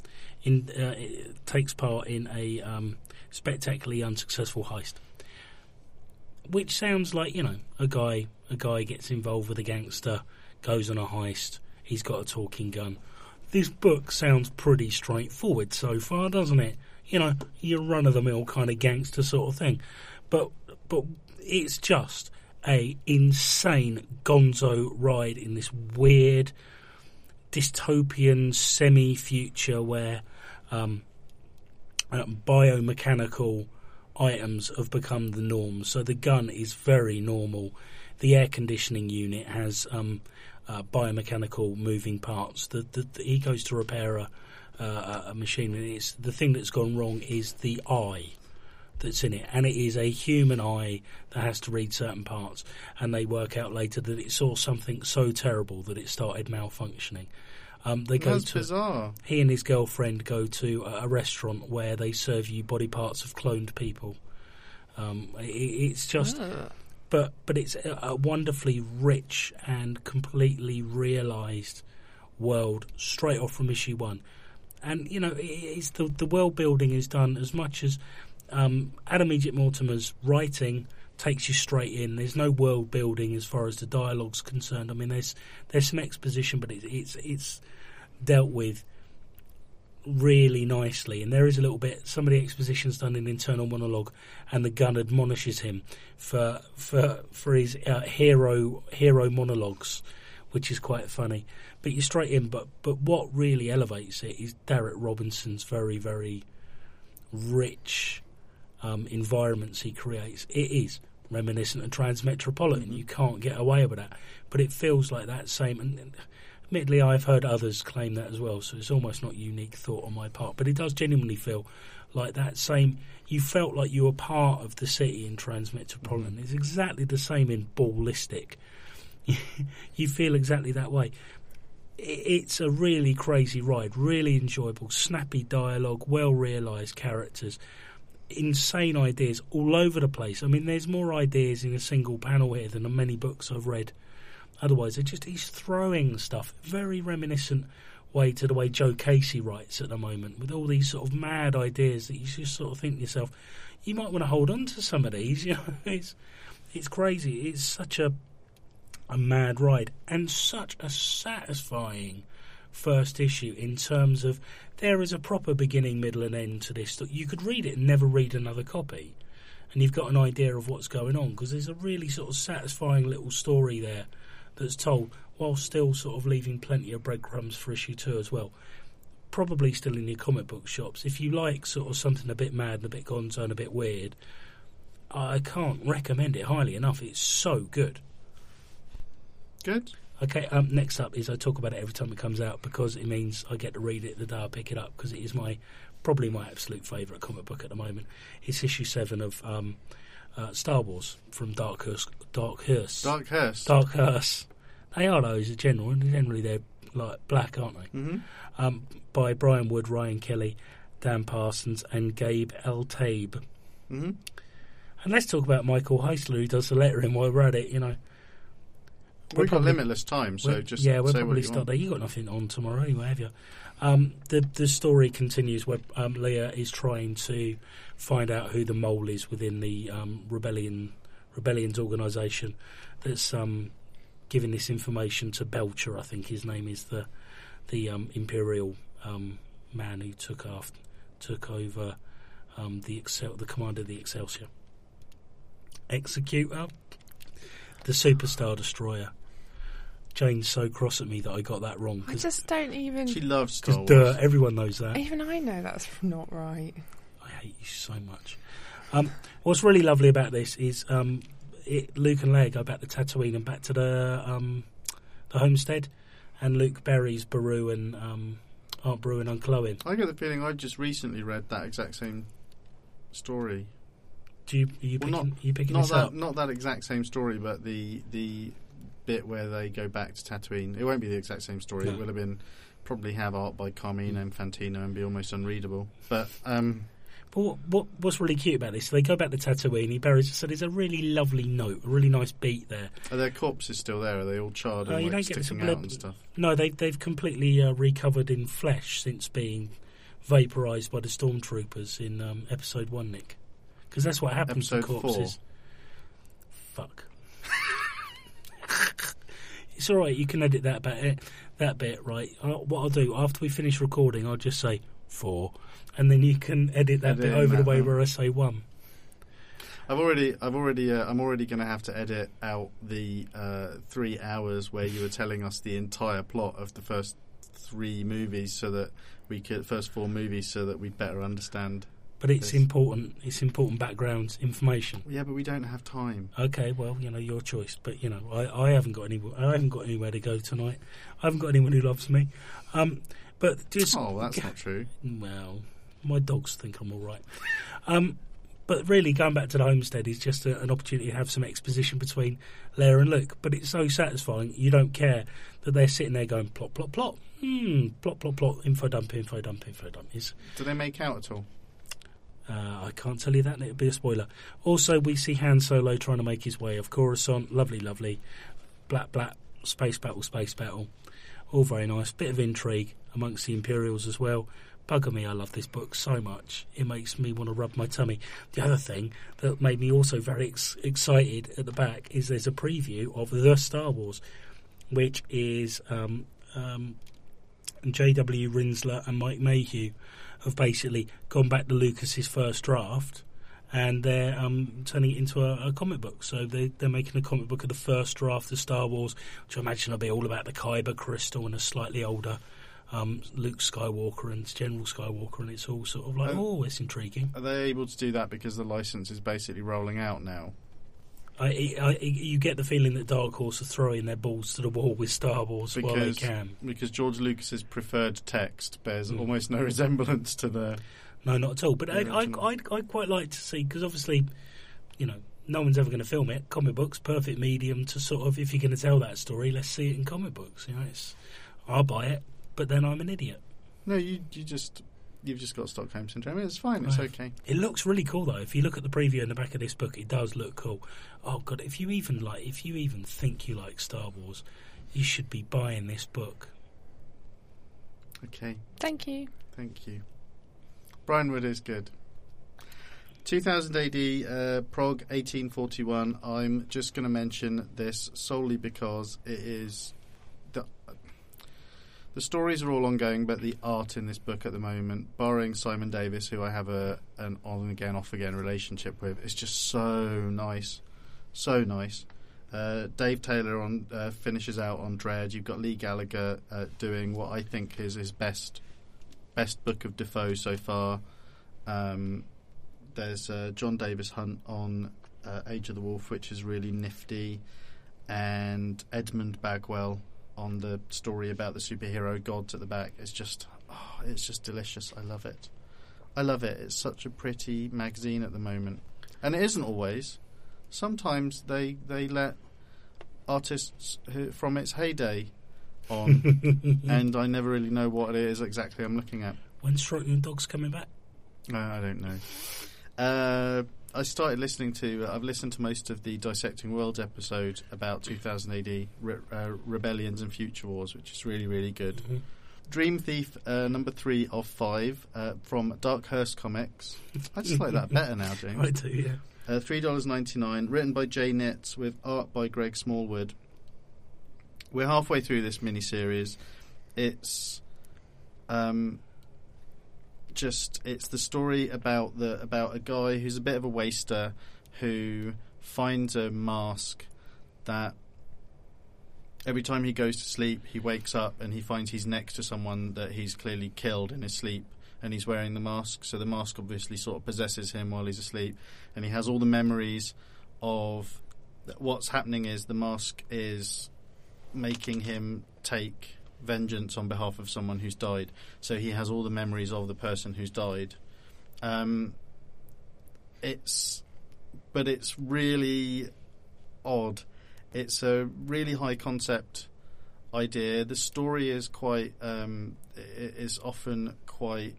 S2: takes part in a spectacularly unsuccessful heist, which sounds like, you know, a guy gets involved with a gangster, goes on a heist, he's got a talking gun. This book sounds pretty straightforward so far, doesn't it? You know, your run-of-the-mill kind of gangster sort of thing. But it's just a insane gonzo ride in this weird dystopian semi-future where biomechanical items have become the norm. So the gun is very normal. The air conditioning unit has biomechanical moving parts. He goes to repair a machine, and it's the thing that's gone wrong is the eye that's in it, and it is a human eye that has to read certain parts, and they work out later that it saw something so terrible that it started malfunctioning.
S3: That's bizarre.
S2: He and his girlfriend go to a restaurant where they serve you body parts of cloned people. It's just, but it's a wonderfully rich and completely realised world straight off from issue 1. And it's the world building is done as much as Adam Egypt Mortimer's writing takes you straight in. There's no world building as far as the dialogue's concerned. I mean, there's some exposition, but it's dealt with really nicely. And there is a little bit. Some of the exposition's done in internal monologue, and the gun admonishes him for his hero monologues, which is quite funny. But you're straight in. But what really elevates it is Derek Robinson's very, very rich environments he creates. It is reminiscent of Transmetropolitan. Mm-hmm. You can't get away with that. But it feels like that same. And admittedly, I've heard others claim that as well, so it's almost not a unique thought on my part. But it does genuinely feel like that same. You felt like you were part of the city in Transmetropolitan. Mm-hmm. It's exactly the same in Ballistic. You feel exactly that way. It's a really crazy ride, really enjoyable, snappy dialogue, well-realised characters, insane ideas all over the place. I mean, there's more ideas in a single panel here than in many books I've read. Otherwise, he's throwing stuff, very reminiscent way to the way Joe Casey writes at the moment, with all these sort of mad ideas that you just sort of think to yourself, you might want to hold on to some of these. It's crazy. It's such a mad ride, and such a satisfying first issue in terms of there is a proper beginning, middle and end to this. You could read it and never read another copy, and you've got an idea of what's going on, because there's a really sort of satisfying little story there that's told while still sort of leaving plenty of breadcrumbs for issue 2 as well. Probably still in your comic book shops. If you like sort of something a bit mad and a bit gonzo and a bit weird, I can't recommend it highly enough. It's so good.
S3: Good.
S2: Okay, next up is I talk about it every time it comes out, because it means I get to read it the day I pick it up, because it is probably my absolute favourite comic book at the moment. It's issue 7 of Star Wars from Darkhurst. They are those in general, and generally they're like black, aren't they? Mm-hmm. By Brian Wood, Ryan Kelly, Dan Parsons, and Gabe L. Tabe. Mm-hmm. And let's talk about Michael Heisler, who does the lettering while we're at it.
S3: We've got limitless time, so we'll
S2: probably start there. You've got nothing on tomorrow anyway, have you? The story continues where Leah is trying to find out who the mole is within the Rebellion's organisation that's giving this information to Belcher. I think his name is the Imperial man who took over the command of the Excelsior. Executor, the Superstar Destroyer. Jane's so cross at me that I got that wrong.
S1: I just don't even...
S3: She loves Star Wars.
S2: Everyone knows that.
S1: Even I know that's not right.
S2: I hate you so much. What's really lovely about this is Luke and Leia go back to Tatooine and back to the homestead, and Luke buries Beru and Aunt Beru and Uncle Owen.
S3: I get the feeling I just recently read that exact same story.
S2: Are you picking this up?
S3: Not that exact same story, but the bit where they go back to Tatooine. It won't be the exact same story. No. It will have been probably have art by Carmine Infantino and be almost unreadable. But
S2: what's really cute about this? They go back to Tatooine. He buries it. So there's a really lovely note, a really nice beat there.
S3: Are their corpses still there? Are they all charred and sticking out and stuff?
S2: No, they've completely recovered in flesh since being vaporised by the stormtroopers in episode 1, Nick. Because that's what happens to corpses. 4. Fuck. It's all right. You can edit that bit, right? What I'll do after we finish recording, I'll just say 4, and then you can edit that bit over the way where I say 1.
S3: I'm already going to have to edit out the 3 hours where you were telling us the entire plot of the first 4 movies, so that we'd better understand.
S2: But it's important. It's important background information.
S3: Yeah, but we don't have time.
S2: Okay, well, your choice. But I haven't got anywhere to go tonight. I haven't got anyone who loves me. But just
S3: that's not true.
S2: Well, my dogs think I'm all right. But really, going back to the homestead is just an opportunity to have some exposition between Leia and Luke. But it's so satisfying. You don't care that they're sitting there going plot, plot, plot. Plot, plot, plot. Info dump, info dump, info dump.
S3: Do they make out at all?
S2: I can't tell you that, and it'll be a spoiler. Also, we see Han Solo trying to make his way of Coruscant. Lovely, lovely. Blat, blat. Space battle. All very nice. Bit of intrigue amongst the Imperials as well. Bugger me, I love this book so much. It makes me want to rub my tummy. The other thing that made me also very excited at the back is there's a preview of The Star Wars, which is J.W. Rinsler and Mike Mayhew have basically gone back to Lucas's first draft, and they're turning it into a comic book. So they're making a comic book of the first draft of Star Wars, which I imagine will be all about the Kyber crystal and a slightly older Luke Skywalker and General Skywalker, and it's all sort of like, it's intriguing.
S3: Are they able to do that because the license is basically rolling out now?
S2: You get the feeling that Dark Horse are throwing their balls to the wall with Star Wars while they can.
S3: Because George Lucas's preferred text bears almost no resemblance to the...
S2: No, not at all. But I'd quite like to see, because obviously, no one's ever going to film it. Comic books, perfect medium to sort of, if you're going to tell that story, let's see it in comic books. I'll buy it, but then I'm an idiot.
S3: No, you've just got Stockholm Syndrome. It's fine. It's okay.
S2: It looks really cool, though. If you look at the preview in the back of this book, it does look cool. Oh God! If you even think you like Star Wars, you should be buying this book.
S3: Okay.
S1: Thank you.
S3: Brian Wood is good. 2000 AD, Prague, 1841. I'm just going to mention this solely because it is... The stories are all ongoing, but the art in this book at the moment, barring Simon Davis, who I have an on-again, off-again relationship with, is just so nice. So nice. Dave Taylor finishes out on Dread. You've got Lee Gallagher doing what I think is his best book of Defoe so far. There's John Davis Hunt on Age of the Wolf, which is really nifty, and Edmund Bagwell on the story about the superhero gods at the back. It's just delicious. I love it. It's such a pretty magazine at the moment, and it isn't always. Sometimes they let artists from its heyday on, and I never really know what it is exactly I'm looking at.
S2: When's Striking Dogs coming back?
S3: I don't know. I started listening to... I've listened to most of the Dissecting Worlds episode about 2000 AD, Rebellions and Future Wars, which is really, really good. Mm-hmm. Dream Thief, number 3 of 5, from Darkhurst Comics. I just like that better now, James.
S2: I do, yeah.
S3: $3.99, written by Jay Nitz with art by Greg Smallwood. We're halfway through this miniseries. It's... it's the story about a guy who's a bit of a waster who finds a mask that every time he goes to sleep he wakes up and he finds he's next to someone that he's clearly killed in his sleep, and he's wearing the mask, so the mask obviously sort of possesses him while he's asleep, and he has all the memories of what's happening. Is the mask is making him take vengeance on behalf of someone who's died, so he has all the memories of the person who's died. It's really odd. It's a really high concept idea. The story is quite is often quite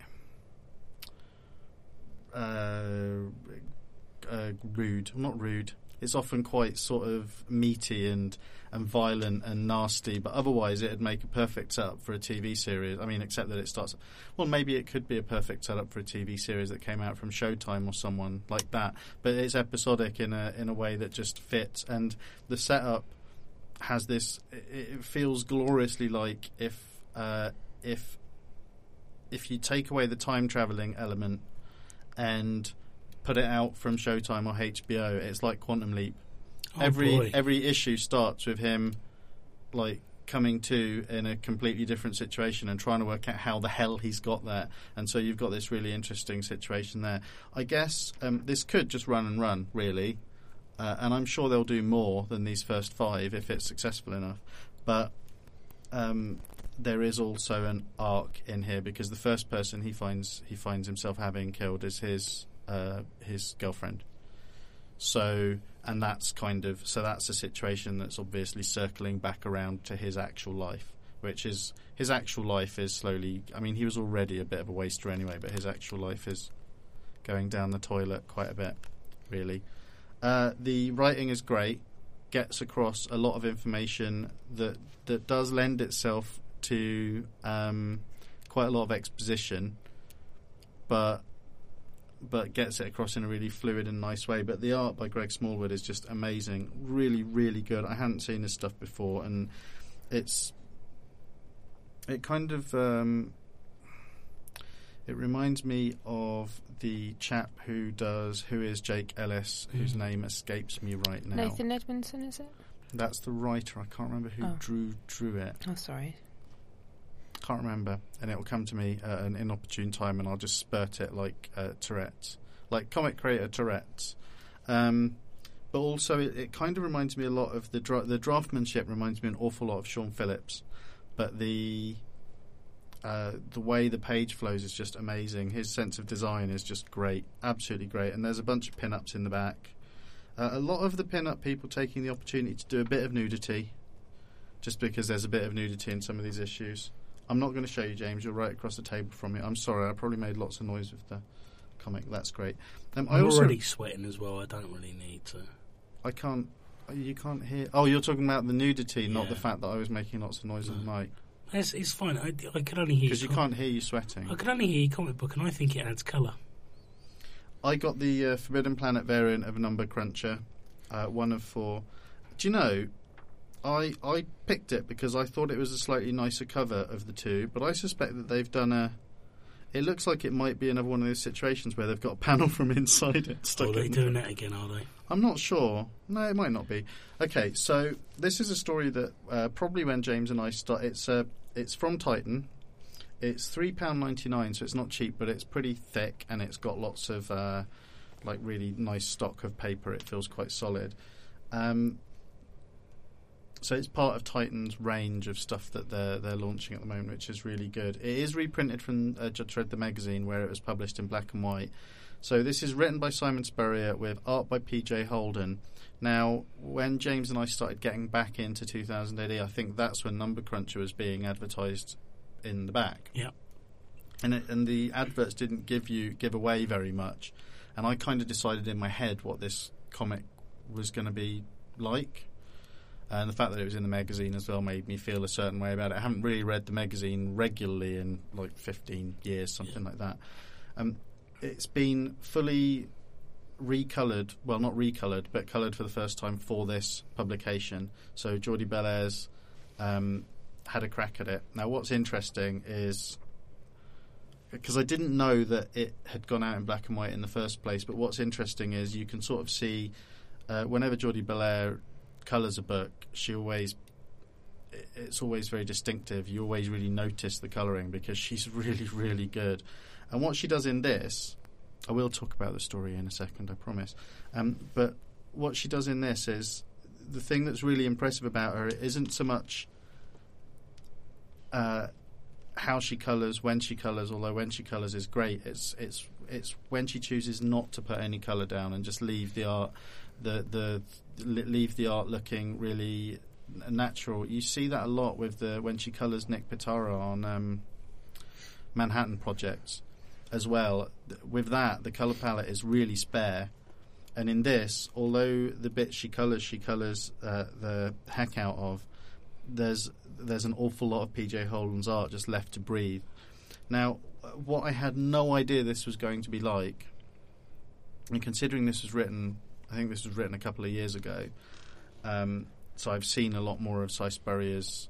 S3: rude. Not rude. It's often quite sort of meaty and violent and nasty, but otherwise it'd make a perfect setup for a TV series. I mean, except that it starts... Well, maybe it could be a perfect setup for a TV series that came out from Showtime or someone like that, but it's episodic in a way that just fits, and the setup has this... It feels gloriously like if you take away the time-travelling element and put it out from Showtime or HBO, it's like Quantum Leap.
S2: Oh,
S3: every issue starts with him like coming to in a completely different situation and trying to work out how the hell he's got there. And so you've got this really interesting situation there. I guess this could just run and run, really. And I'm sure they'll do more than these first 5 if it's successful enough. But there is also an arc in here, because the first person he finds himself having killed is his girlfriend. So that's a situation that's obviously circling back around to his actual life, which is his actual life is slowly. I mean, he was already a bit of a waster anyway, but his actual life is going down the toilet quite a bit, really. The writing is great, gets across a lot of information that does lend itself to quite a lot of exposition, but gets it across in a really fluid and nice way. But the art by Greg Smallwood is just amazing, really, really good. I hadn't seen this stuff before, and it kind of it reminds me of the chap who is Jake Ellis, whose name escapes me right now.
S1: Nathan Edmondson, is it?
S3: That's the writer. I can't remember who drew it.
S1: Oh, sorry.
S3: Can't remember, and it will come to me at an inopportune time, and I'll just spurt it like Tourette's, like comic creator Tourette's. But also, it kind of reminds me a lot of the draftmanship. Reminds me an awful lot of Sean Phillips, but the way the page flows is just amazing. His sense of design is just great, absolutely great. And there's a bunch of pin-ups in the back. A lot of the pin-up people taking the opportunity to do a bit of nudity, just because there's a bit of nudity in some of these issues. I'm not going to show you, James. You're right across the table from me. I'm sorry. I probably made lots of noise with the comic. That's great.
S2: I'm already sweating as well. I don't really need to.
S3: I can't. You can't hear. Oh, you're talking about the nudity, not the fact that I was making lots of noise at the mic.
S2: It's fine. I could only hear
S3: because you can't hear you sweating.
S2: I could only hear your comic book, and I think it adds colour.
S3: I got the Forbidden Planet variant of Number Cruncher, 1 of 4. Do you know? I picked it because I thought it was a slightly nicer cover of the two, but I suspect that they've done it looks like it might be another one of those situations where they've got a panel from inside it stuck in.
S2: Are they doing that again, are they?
S3: I'm not sure. No, it might not be. Okay, so this is a story that probably when James and I start, it's from Titan. It's £3.99, so it's not cheap, but it's pretty thick, and it's got lots of like really nice stock of paper. It feels quite solid. So it's part of Titan's range of stuff that they're launching at the moment, which is really good. It is reprinted from Judge Dredd the magazine, where it was published in black and white. So this is written by Simon Spurrier with art by P.J. Holden. Now, when James and I started getting back into 2000 AD, I think that's when Number Cruncher was being advertised in the back.
S2: Yeah.
S3: And the adverts didn't give away very much. And I kind of decided in my head what this comic was going to be like. And the fact that it was in the magazine as well made me feel a certain way about it. I haven't really read the magazine regularly in like 15 years, something like that. It's been fully recoloured, well, not recoloured, but coloured for the first time for this publication. So Jordi Belair's had a crack at it. Now, what's interesting is, because I didn't know that it had gone out in black and white in the first place, but what's interesting is you can sort of see whenever Jordi Belair colours a book, it's always very distinctive. You always really notice the colouring because she's really, really good. And what she does in this, I will talk about the story in a second, I promise. But what she does in this is, the thing that's really impressive about her isn't so much how she colours, when she colours, although when she colours is great. It's when she chooses not to put any colour down and just leave the art leave the art looking really natural. You see that a lot with when she colours Nick Pitara on Manhattan Projects as well. With that, the colour palette is really spare, and in this, although the bits she colours the heck out of, there's an awful lot of P.J. Holden's art just left to breathe. Now, what I had no idea this was going to be like, and considering this was written, I think this was written a couple of years ago, so I've seen a lot more of Cy Spurrier's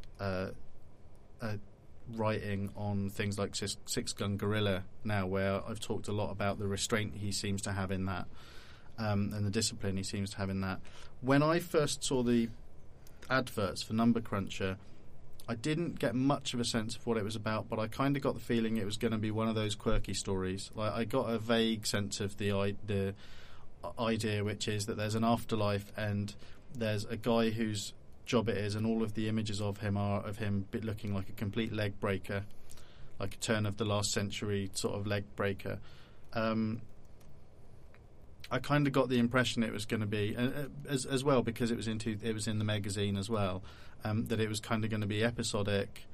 S3: writing on things like Six Gun Gorilla now, where I've talked a lot about the restraint he seems to have in that, and the discipline he seems to have in that. When I first saw the adverts for Number Cruncher, I didn't get much of a sense of what it was about, but I kind of got the feeling it was going to be one of those quirky stories. Like, I got a vague sense of the idea, which is that there's an afterlife and there's a guy whose job it is, and all of the images of him are of him looking like a complete leg breaker, like a turn of the last century sort of leg breaker. I kind of got the impression it was going to be, as well, because it was in the magazine as well, that it was kind of going to be episodic,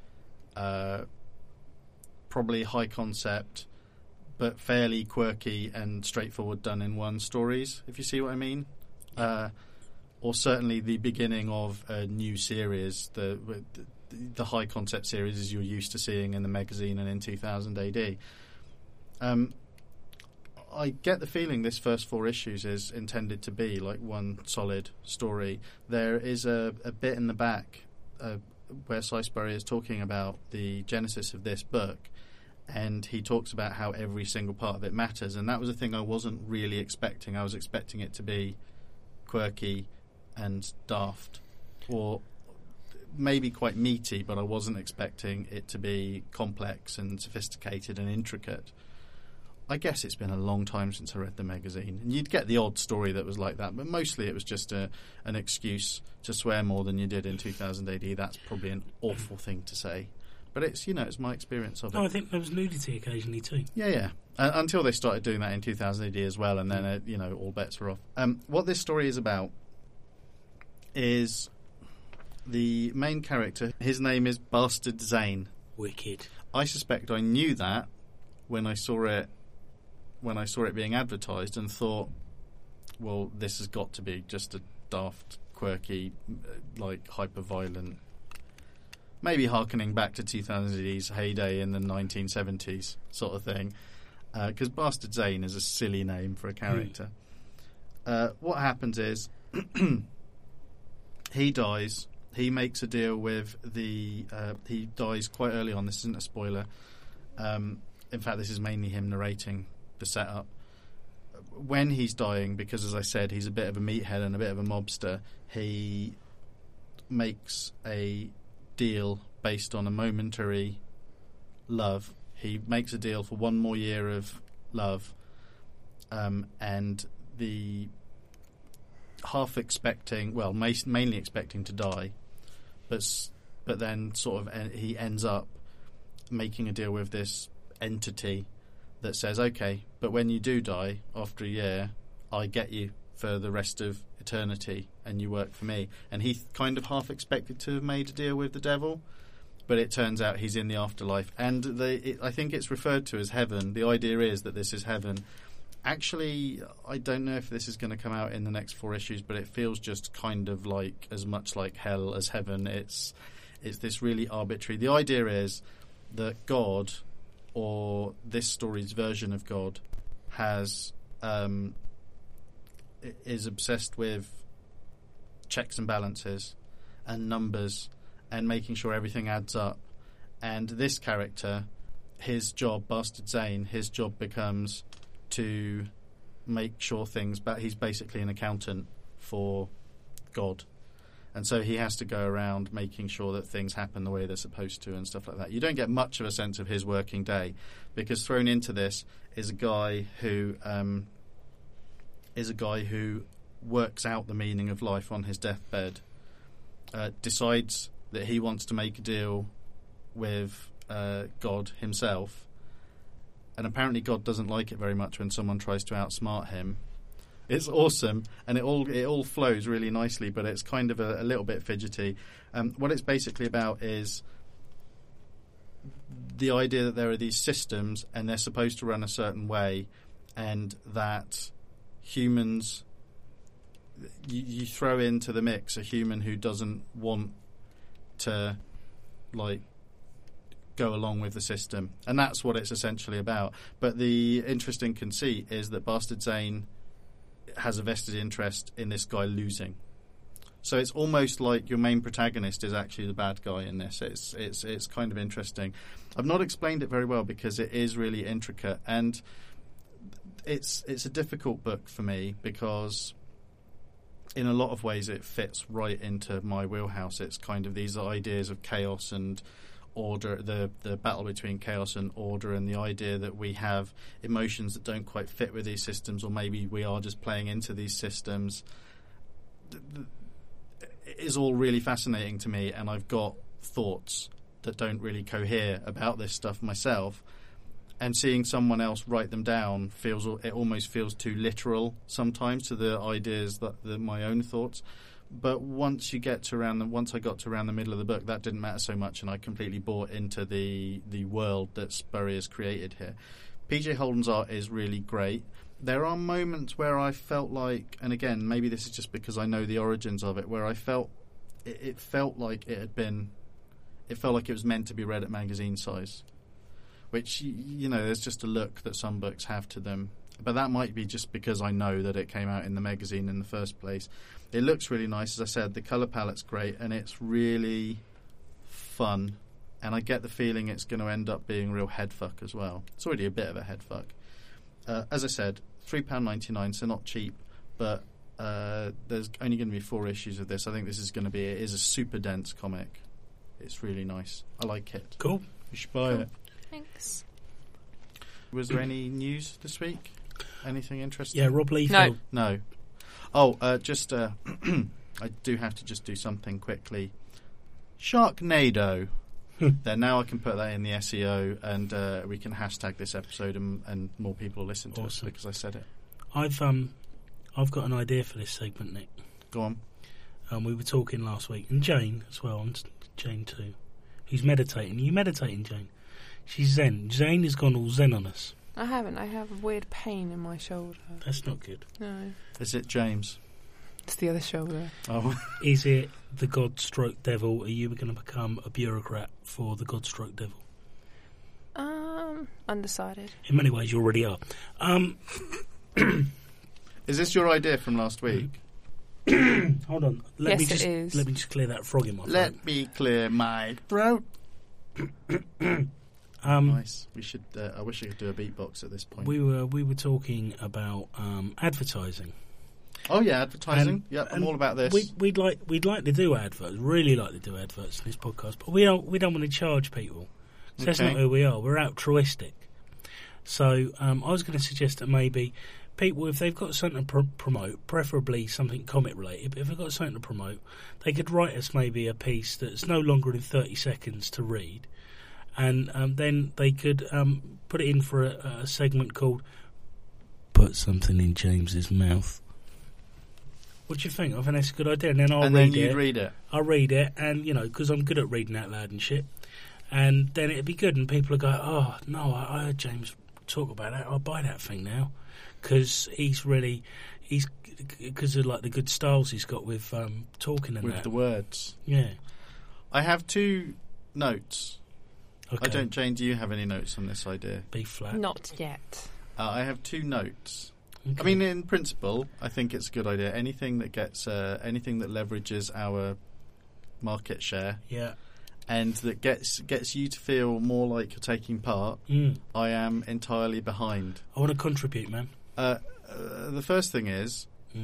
S3: probably high concept, but fairly quirky and straightforward, done in one stories, if you see what I mean. Or certainly the beginning of a new series, the high concept series as you're used to seeing in the magazine and in 2000 AD. I get the feeling this first 4 issues is intended to be like one solid story. There is a bit in the back where Sainsbury is talking about the genesis of this book, and he talks about how every single part of it matters, and that was a thing I wasn't really expecting. I was expecting it to be quirky and daft, or maybe quite meaty, but I wasn't expecting it to be complex and sophisticated and intricate. I guess it's been a long time since I read the magazine, and you'd get the odd story that was like that, but mostly it was just an excuse to swear more than you did in 2000 AD. That's probably an awful thing to say, but it's it's my experience of it.
S2: No, I think there was nudity occasionally too.
S3: Yeah. Until they started doing that in 2000 AD as well, and then all bets were off. What this story is about is the main character. His name is Bastard Zane.
S2: Wicked.
S3: I suspect I knew that when I saw it being advertised, and thought, well, this has got to be just a daft, quirky, like hyper-violent, maybe harkening back to 2000's heyday in the 1970s sort of thing, because Bastard Zane is a silly name for a character. What happens is he dies. He makes a deal with he dies quite early on. This isn't a spoiler. In fact, this is mainly him narrating the setup. When he's dying, because as I said, he's a bit of a meathead and a bit of a mobster, he makes a deal based on a momentary love. He makes a deal for 1 more year of love, and the half expecting, well, mainly expecting to die, but then sort of he ends up making a deal with this entity that says, okay, but when you do die after a year, I get you for the rest of eternity and you work for me. And he kind of half expected to have made a deal with the devil, but it turns out he's in the afterlife, and I think it's referred to as heaven. The idea is that this is heaven. Actually, I don't know if this is going to come out in the next 4 issues, but it feels just kind of like as much like hell as heaven. It's this really arbitrary. The idea is that God, or this story's version of God, is obsessed with checks and balances and numbers and making sure everything adds up. And this character, his job, Bastard Zane, his job becomes to make sure things, but he's basically an accountant for God. And so he has to go around making sure that things happen the way they're supposed to and stuff like that. You don't get much of a sense of his working day, because thrown into this is a guy who works out the meaning of life on his deathbed, decides that he wants to make a deal with God himself, and apparently God doesn't like it very much when someone tries to outsmart him. It's awesome, and it all flows really nicely, but it's kind of a little bit fidgety. What it's basically about is the idea that there are these systems and they're supposed to run a certain way, and that humans, you throw into the mix a human who doesn't want to go along with the system, and that's what it's essentially about. But the interesting conceit is that Bastard Zane has a vested interest in this guy losing. So it's almost like your main protagonist is actually the bad guy in this. It's kind of interesting. I've not explained it very well because it is really intricate, and it's a difficult book for me because in a lot of ways it fits right into my wheelhouse. It's kind of these ideas of chaos and order, the battle between chaos and order, and the idea that we have emotions that don't quite fit with these systems, or maybe we are just playing into these systems, is all really fascinating to me. And I've got thoughts that don't really cohere about this stuff myself, and seeing someone else write them down almost feels too literal sometimes to the ideas that my own thoughts. But once I got to around the middle of the book, that didn't matter so much, and I completely bought into the world that Spurrier has created here. PJ Holden's art is really great. There are moments where I felt like, and again, maybe this is just because I know the origins of it, where I felt it felt like it was meant to be read at magazine size, which, there's just a look that some books have to them. But that might be just because I know that it came out in the magazine in the first place. It looks really nice, as I said. The colour palette's great, and it's really fun. And I get the feeling it's going to end up being a real headfuck as well. It's already a bit of a headfuck. As I said, £3.99, so not cheap. But there's only going to be 4 issues of this. I think this is going to be... It is a super dense comic. It's really nice. I like it.
S2: Cool.
S3: You should buy it.
S1: Thanks.
S3: Was there any news this week? Anything interesting?
S2: Yeah, Rob Liefeld.
S3: No. Oh, I do have to just do something quickly. Sharknado. Then now I can put that in the SEO, and we can hashtag this episode, and more people will listen to us because I said it.
S2: I've got an idea for this segment, Nick.
S3: Go on.
S2: We were talking last week, and Jane as well, and Jane too. Who's meditating? Are you meditating, Jane? She's zen. Jane has gone all zen on us.
S1: I haven't. I have a weird pain in my shoulder.
S2: That's not good.
S1: No.
S3: Is it James?
S1: It's the other shoulder.
S3: Oh.
S2: Is it the God-stroke devil? Are you going to become a bureaucrat for the God-stroke devil?
S1: Undecided.
S2: In many ways, you already are.
S3: Is this your idea from last week?
S2: Hold on. Let
S1: Yes, it is.
S2: Let me just clear that frog in my throat.
S3: Let me clear my throat. Nice. We should. I wish I could do a beatbox at this point.
S2: We were talking about advertising.
S3: Oh yeah, advertising. I'm all about this.
S2: We'd like to do adverts. Really like to do adverts in this podcast, but we don't want to charge people. So that's not who we are. We're altruistic. So I was going to suggest that maybe people, if they've got something to promote, preferably something comic related, but if they've got something to promote, they could write us maybe a piece that's no longer than 30 seconds to read. And then they could put it in for a segment called "Put Something in James's Mouth." What do you think? I think that's a good idea. And then I'll read it.
S3: Read it.
S2: I'll read it, and because I'm good at reading out loud and shit. And then it'd be good, and people would go, "Oh no, I heard James talk about that. I'll buy that thing now," because he's because of like the good styles he's got with talking and
S3: with the words.
S2: Yeah.
S3: I have 2 notes.
S2: Okay.
S3: Jane, do you have any notes on this idea?
S2: B flat.
S1: Not yet.
S3: I have 2 notes.
S2: Okay.
S3: I mean, in principle, I think it's a good idea. Anything that anything that leverages our market share,
S2: yeah,
S3: and that gets you to feel more like you're taking part, I am entirely behind.
S2: I want to contribute, man.
S3: The first thing is,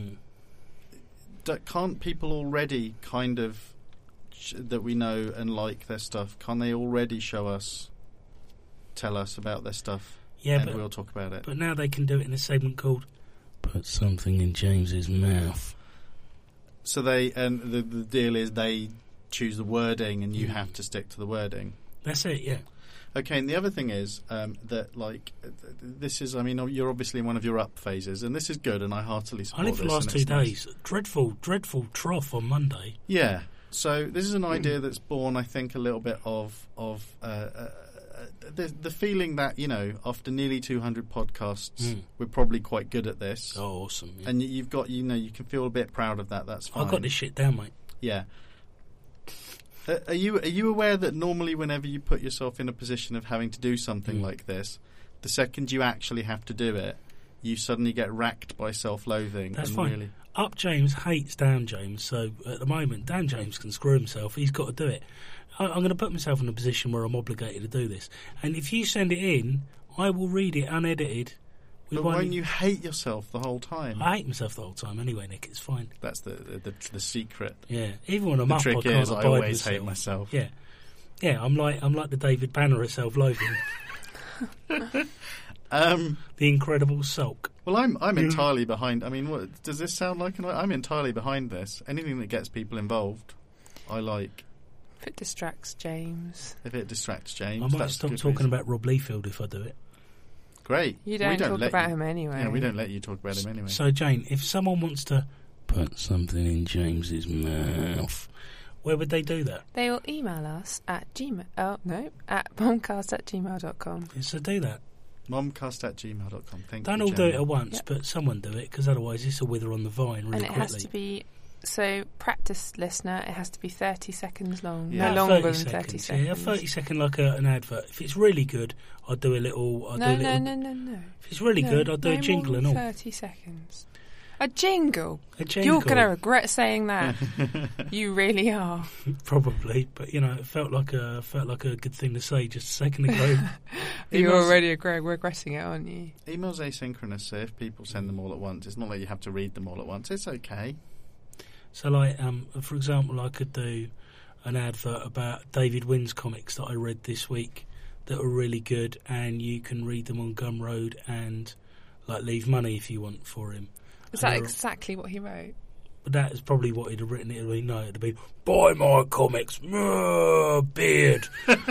S3: can't people already kind of that we know and like their stuff? Can't they already tell us about their stuff?
S2: Yeah,
S3: and we'll talk about it.
S2: But now they can do it in a segment called "Put Something in James's Mouth."
S3: So the deal is they choose the wording, and you have to stick to the wording.
S2: That's it, yeah.
S3: Okay, and the other thing is that, this is, I mean, you're obviously in one of your up phases, and this is good, and I heartily support this.
S2: Only for the last 2 days. Nice. Dreadful trough on Monday.
S3: Yeah. So this is an idea that's born, I think, a little bit of the feeling that, after nearly 200 podcasts, we're probably quite good at this.
S2: Oh, awesome. Yeah.
S3: And you've got, you can feel a bit proud of that. That's fine.
S2: I got this shit down, mate.
S3: Yeah. Are you aware that normally whenever you put yourself in a position of having to do something like this, the second you actually have to do it, you suddenly get racked by self-loathing?
S2: That's
S3: and
S2: fine.
S3: Really...
S2: Up James hates down James, so at the moment, down James can screw himself. He's got to do it. I'm going to put myself in a position where I'm obligated to do this. And if you send it in, I will read it unedited
S3: But won't you hate yourself the whole time?
S2: I hate myself the whole time anyway, Nick. It's fine.
S3: That's the secret.
S2: Yeah, even when I'm
S3: The
S2: up,
S3: trick
S2: I can't
S3: is I
S2: abide
S3: always
S2: myself.
S3: hate myself.
S2: Yeah, yeah. I'm like the David Banner of self-loathing. The Incredible Sulk.
S3: Well, I'm entirely behind. I mean, what does this sound like? I'm entirely behind this. Anything that gets people involved, I like.
S1: If it distracts James.
S3: If it distracts James,
S2: I might
S3: that's
S2: stop
S3: good
S2: talking
S3: reason.
S2: about Rob Liefeld if I do it.
S3: Great.
S1: You don't talk
S3: let
S1: about
S3: you-
S1: him anyway.
S3: Yeah, we don't let you talk about him anyway.
S2: So, Jane, if someone wants to put something in James's mouth, where would they do that?
S1: They will email us at at bombcast@gmail.com.
S2: So do that.
S3: Momcast@gmail.com. Thank
S2: Don't
S3: you,
S2: all do it
S3: Jane.
S2: at once,
S1: Yep.
S2: but someone do it, because otherwise this will wither on the vine really
S1: And it
S2: quickly.
S1: has to be, so practice listener, it has to be 30 seconds long.
S3: Yeah.
S1: No longer than 30
S2: Yeah,
S1: seconds.
S2: 30 second like an advert. If it's really good, I'll do a little...
S1: No.
S2: If it's really good, I'll do a jingle
S1: more
S2: and
S1: than
S2: all.
S1: 30 seconds. A jingle.
S2: A jingle.
S1: You're going to regret saying that. You really are.
S2: Probably, but it felt like a good thing to say just a second ago.
S1: You're
S3: Emails-
S1: already regretting it, aren't you?
S3: Emails asynchronous, so if people send them all at once, it's not like you have to read them all at once. It's okay.
S2: So, like, for example, I could do an advert about David Wynn's comics that I read this week that are really good, and you can read them on Gumroad and like leave money if you want for him.
S1: Is
S2: And
S1: that
S2: they're-
S1: exactly what he wrote?
S2: But that is probably what he'd have written. It'd be no, it'd be buy my comics, beard.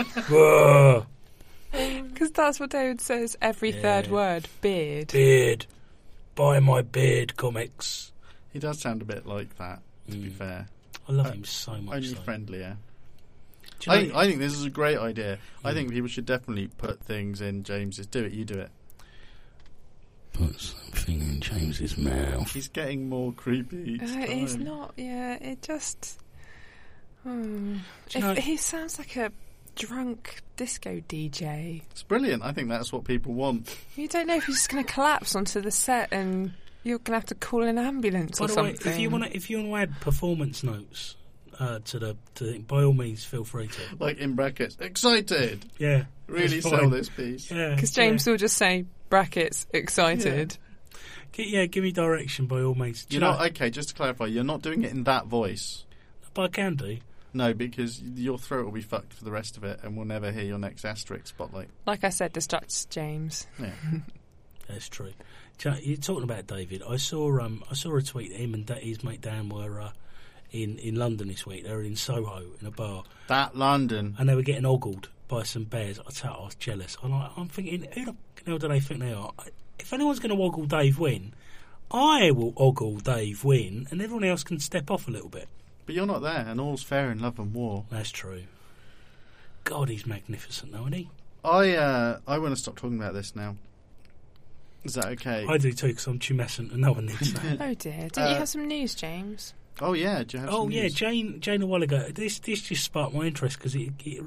S1: Because that's what David says every third word. Beard.
S2: Beard, buy my beard comics.
S3: He does sound a bit like that, to be fair.
S2: I love him so much.
S3: Only
S2: so.
S3: friendlier.
S2: Do you know-
S3: I think this is a great idea. I think people should definitely put things in James's. Do it, you do it.
S2: Put something in James's mouth.
S3: He's getting more creepy each
S1: It's
S3: time.
S1: not, it just...
S2: Do you know-
S1: He sounds like a drunk disco DJ.
S3: It's brilliant. I think that's what people want.
S1: You don't know if he's just going to collapse onto the set and you're going to have to call an ambulance
S2: By
S1: or
S2: the way,
S1: something.
S2: if you want to add performance notes to the by all means feel free to.
S3: Like in brackets, excited.
S2: Yeah,
S3: Really
S2: that's
S3: sell
S2: fine.
S3: this piece.
S2: Yeah,
S1: Because James will just say, brackets, excited.
S2: give me direction by all means. Do
S3: You're
S2: you
S3: not okay. Just to clarify, you're not doing it in that voice.
S2: but I can do.
S3: No, because your throat will be fucked for the rest of it, and we'll never hear your next asterisk spotlight.
S1: Like I said, distracts James.
S3: Yeah.
S2: That's true. Do you know, you're talking about David. I saw a tweet. Him and his mate Dan were in London this week. They were in Soho in a bar,
S3: That London.
S2: and they were getting ogled by some bears. I tell you, I was jealous. I'm thinking, who the hell do they think they are? If anyone's going to ogle Dave Wynn, I will ogle Dave Wynn, and everyone else can step off a little bit.
S3: But you're not there, and all's fair in love and war.
S2: That's true. God, he's magnificent, though, isn't he?
S3: I want to stop talking about this now. Is that okay?
S2: I do too, because I'm tumescent and no one needs that.
S1: Oh dear. Didn't you have some news, James?
S3: Oh yeah, do you have
S2: Oh
S3: some
S2: yeah,
S3: news?
S2: Jane a while ago. This just sparked my interest because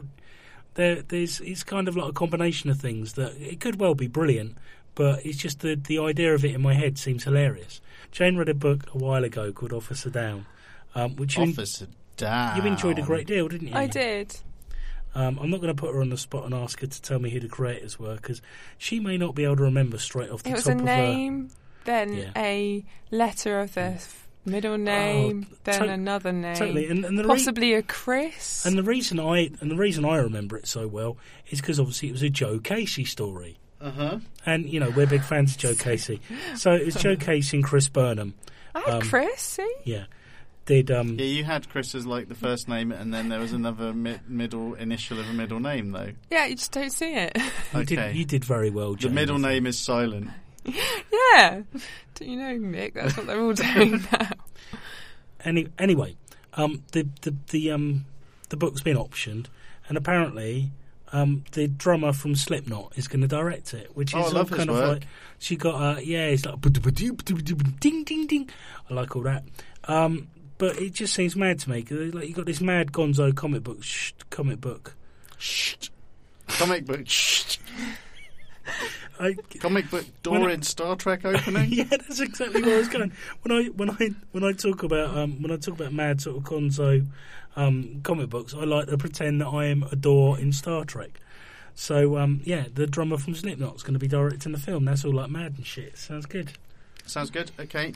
S2: it's kind of like a combination of things that it could well be brilliant, but it's just the idea of it in my head seems hilarious. Jane read a book a while ago called Officer Down, which
S3: Officer Down.
S2: you enjoyed a great deal, didn't you?
S1: I did.
S2: I'm not going to put her on the spot and ask her to tell me who the creators were because she may not be able to remember straight off the
S1: It was
S2: top
S1: a
S2: of
S1: name, then
S2: Yeah.
S1: a letter of the middle name, then
S2: to-
S1: another name.
S2: Totally, and the
S1: possibly a Chris.
S2: And the reason I remember it so well is because obviously it was a Joe Casey story, and we're big fans of Joe Casey. So it was Joe Casey and Chris Burnham.
S1: I had Chris, see?
S2: Yeah, did
S3: Yeah, you had Chris as like the first name, and then there was another middle initial of a middle name, though.
S1: Yeah, you just don't see it.
S3: Okay.
S2: you did very well.
S3: The
S2: Jane,
S3: middle
S2: I think.
S3: name is silent.
S1: Yeah. Don't you know, Mick? That's what they're all doing now.
S2: Anyway, the book's been optioned, and apparently the drummer from Slipknot is going to direct it, which
S3: Oh,
S2: is
S3: I love
S2: all kind
S3: his
S2: of
S3: work.
S2: like she got it's like ding ding ding. I like all that, but it just seems mad to me. 'Cause, like you got this mad Gonzo comic book.
S3: Comic book. Comic book door in Star Trek opening.
S2: Yeah, that's exactly where I was going. When I talk about mad sort of Gonzo comic books, I like to pretend that I am a door in Star Trek. So, the drummer from Slipknot's going to be directing the film. That's all like mad and shit. Sounds good.
S3: Sounds good. Okay.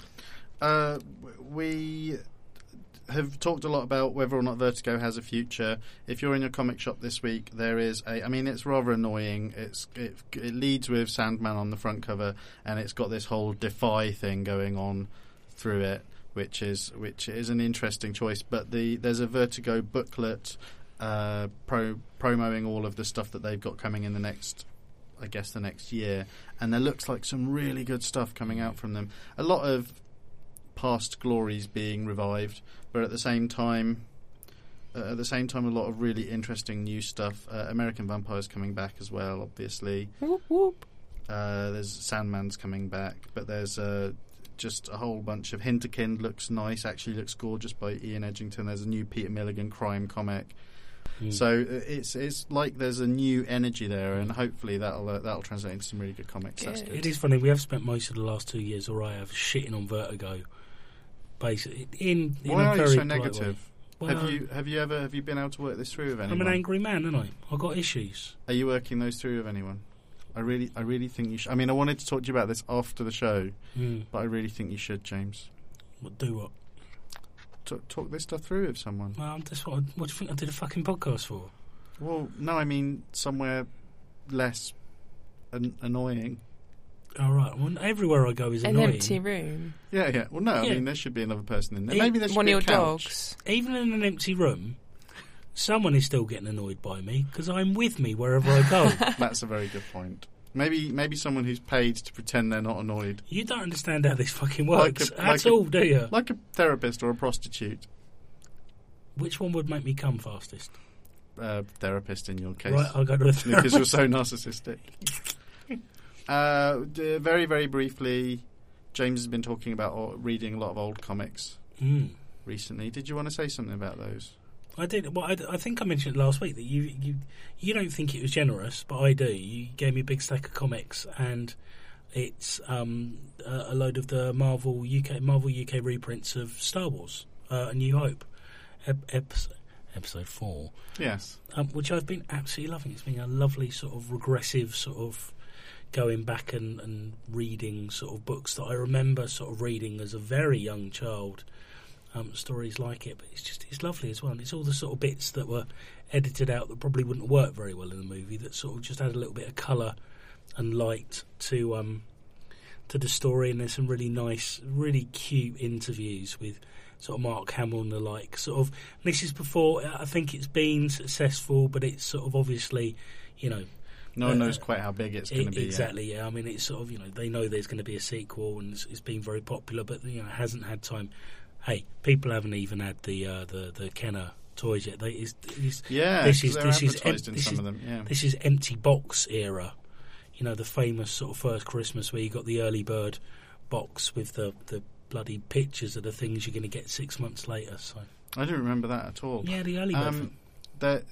S3: We have talked a lot about whether or not Vertigo has a future. If you're in your comic shop this week, there is it's rather annoying. It leads with Sandman on the front cover, and it's got this whole Defy thing going on through it, which is an interesting choice. But there's a Vertigo booklet promoting all of the stuff that they've got coming in the next year, and there looks like some really good stuff coming out from them. A lot of past glories being revived, but at the same time a lot of really interesting new stuff. American Vampire's coming back as well, obviously.
S1: Whoop, whoop.
S3: There's Sandman's coming back, but there's just a whole bunch of Hinterkind looks nice, actually looks gorgeous, by Ian Edgington. There's a new Peter Milligan crime comic. So it's like there's a new energy there, and hopefully that'll translate into some really good comics. That's good.
S2: It is funny. We have spent most of the last 2 years, or I have, shitting on Vertigo. Basically, in
S3: why
S2: a
S3: are
S2: very
S3: you so
S2: polite
S3: negative?
S2: way. Well,
S3: Have you been able to work this through with anyone?
S2: I'm an angry man, aren't I? I've got issues.
S3: Are you working those through with anyone? I really think you should. I mean, I wanted to talk to you about this after the show, but I really think you should, James.
S2: Do what?
S3: Talk this stuff through with someone.
S2: Well, that's what do you think I did a fucking podcast for?
S3: Well, no, I mean somewhere less annoying.
S2: All right. Well, everywhere I go is
S1: An
S2: annoying.
S1: empty room.
S3: Yeah. Well, no, I mean there should be another person in there.
S2: Yeah,
S3: Maybe there should
S1: One
S3: be
S1: of
S3: a
S1: your
S3: couch.
S1: dogs.
S2: Even in an empty room, someone is still getting annoyed by me because I'm with me wherever I go.
S3: That's a very good point. Maybe someone who's paid to pretend they're not annoyed.
S2: You don't understand how this fucking works at
S3: a-
S2: all, do you?
S3: Like a therapist or a prostitute.
S2: Which one would make me come fastest?
S3: Therapist in your case.
S2: Right, I'll go to a therapist.
S3: Because you're so narcissistic. Very, very briefly, James has been talking about reading a lot of old comics recently. Did you want to say something about those?
S2: I did. Well, I think I mentioned it last week that you don't think it was generous, but I do. You gave me a big stack of comics, and it's a load of the Marvel UK reprints of Star Wars: A New Hope, episode 4.
S3: Yes.
S2: Which I've been absolutely loving. It's been a lovely sort of regressive sort of going back and reading sort of books that I remember sort of reading as a very young child. Stories like it, but it's lovely as well. And it's all the sort of bits that were edited out that probably wouldn't work very well in the movie, that sort of just add a little bit of colour and light to the story. And there's some really nice, really cute interviews with sort of Mark Hamill and the like. Sort of, this is before I think it's been successful, but it's sort of obviously,
S3: no one knows quite how big it's going to be.
S2: Exactly, yeah. I mean, it's sort of, they know there's going to be a sequel, and it's been very popular, but it hasn't had time. Hey, people haven't even had the Kenner toys yet. This is empty box era. The famous sort of first Christmas where you got the early bird box with the bloody pictures of the things you're going to get 6 months later. So
S3: I don't remember that at all.
S2: Yeah, the early bird.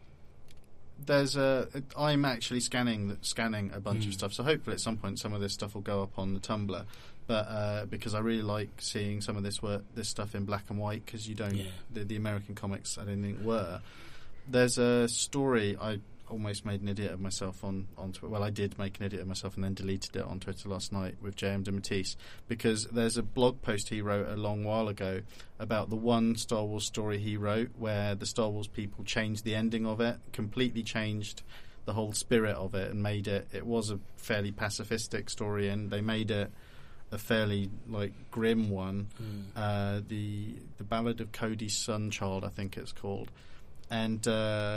S3: I'm actually scanning a bunch of stuff, so hopefully at some point some of this stuff will go up on the Tumblr. But because I really like seeing some of this stuff in black and white, because the American comics I don't think were. There's a story I almost made an idiot of myself on Twitter. Well, I did make an idiot of myself and then deleted it on Twitter last night with J.M. DeMatteis, because there's a blog post he wrote a long while ago about the one Star Wars story he wrote where the Star Wars people changed the ending of it, completely changed the whole spirit of it, and made it was a fairly pacifistic story, and they made it a fairly grim one. The Ballad of Cody's Sunchild, I think it's called, and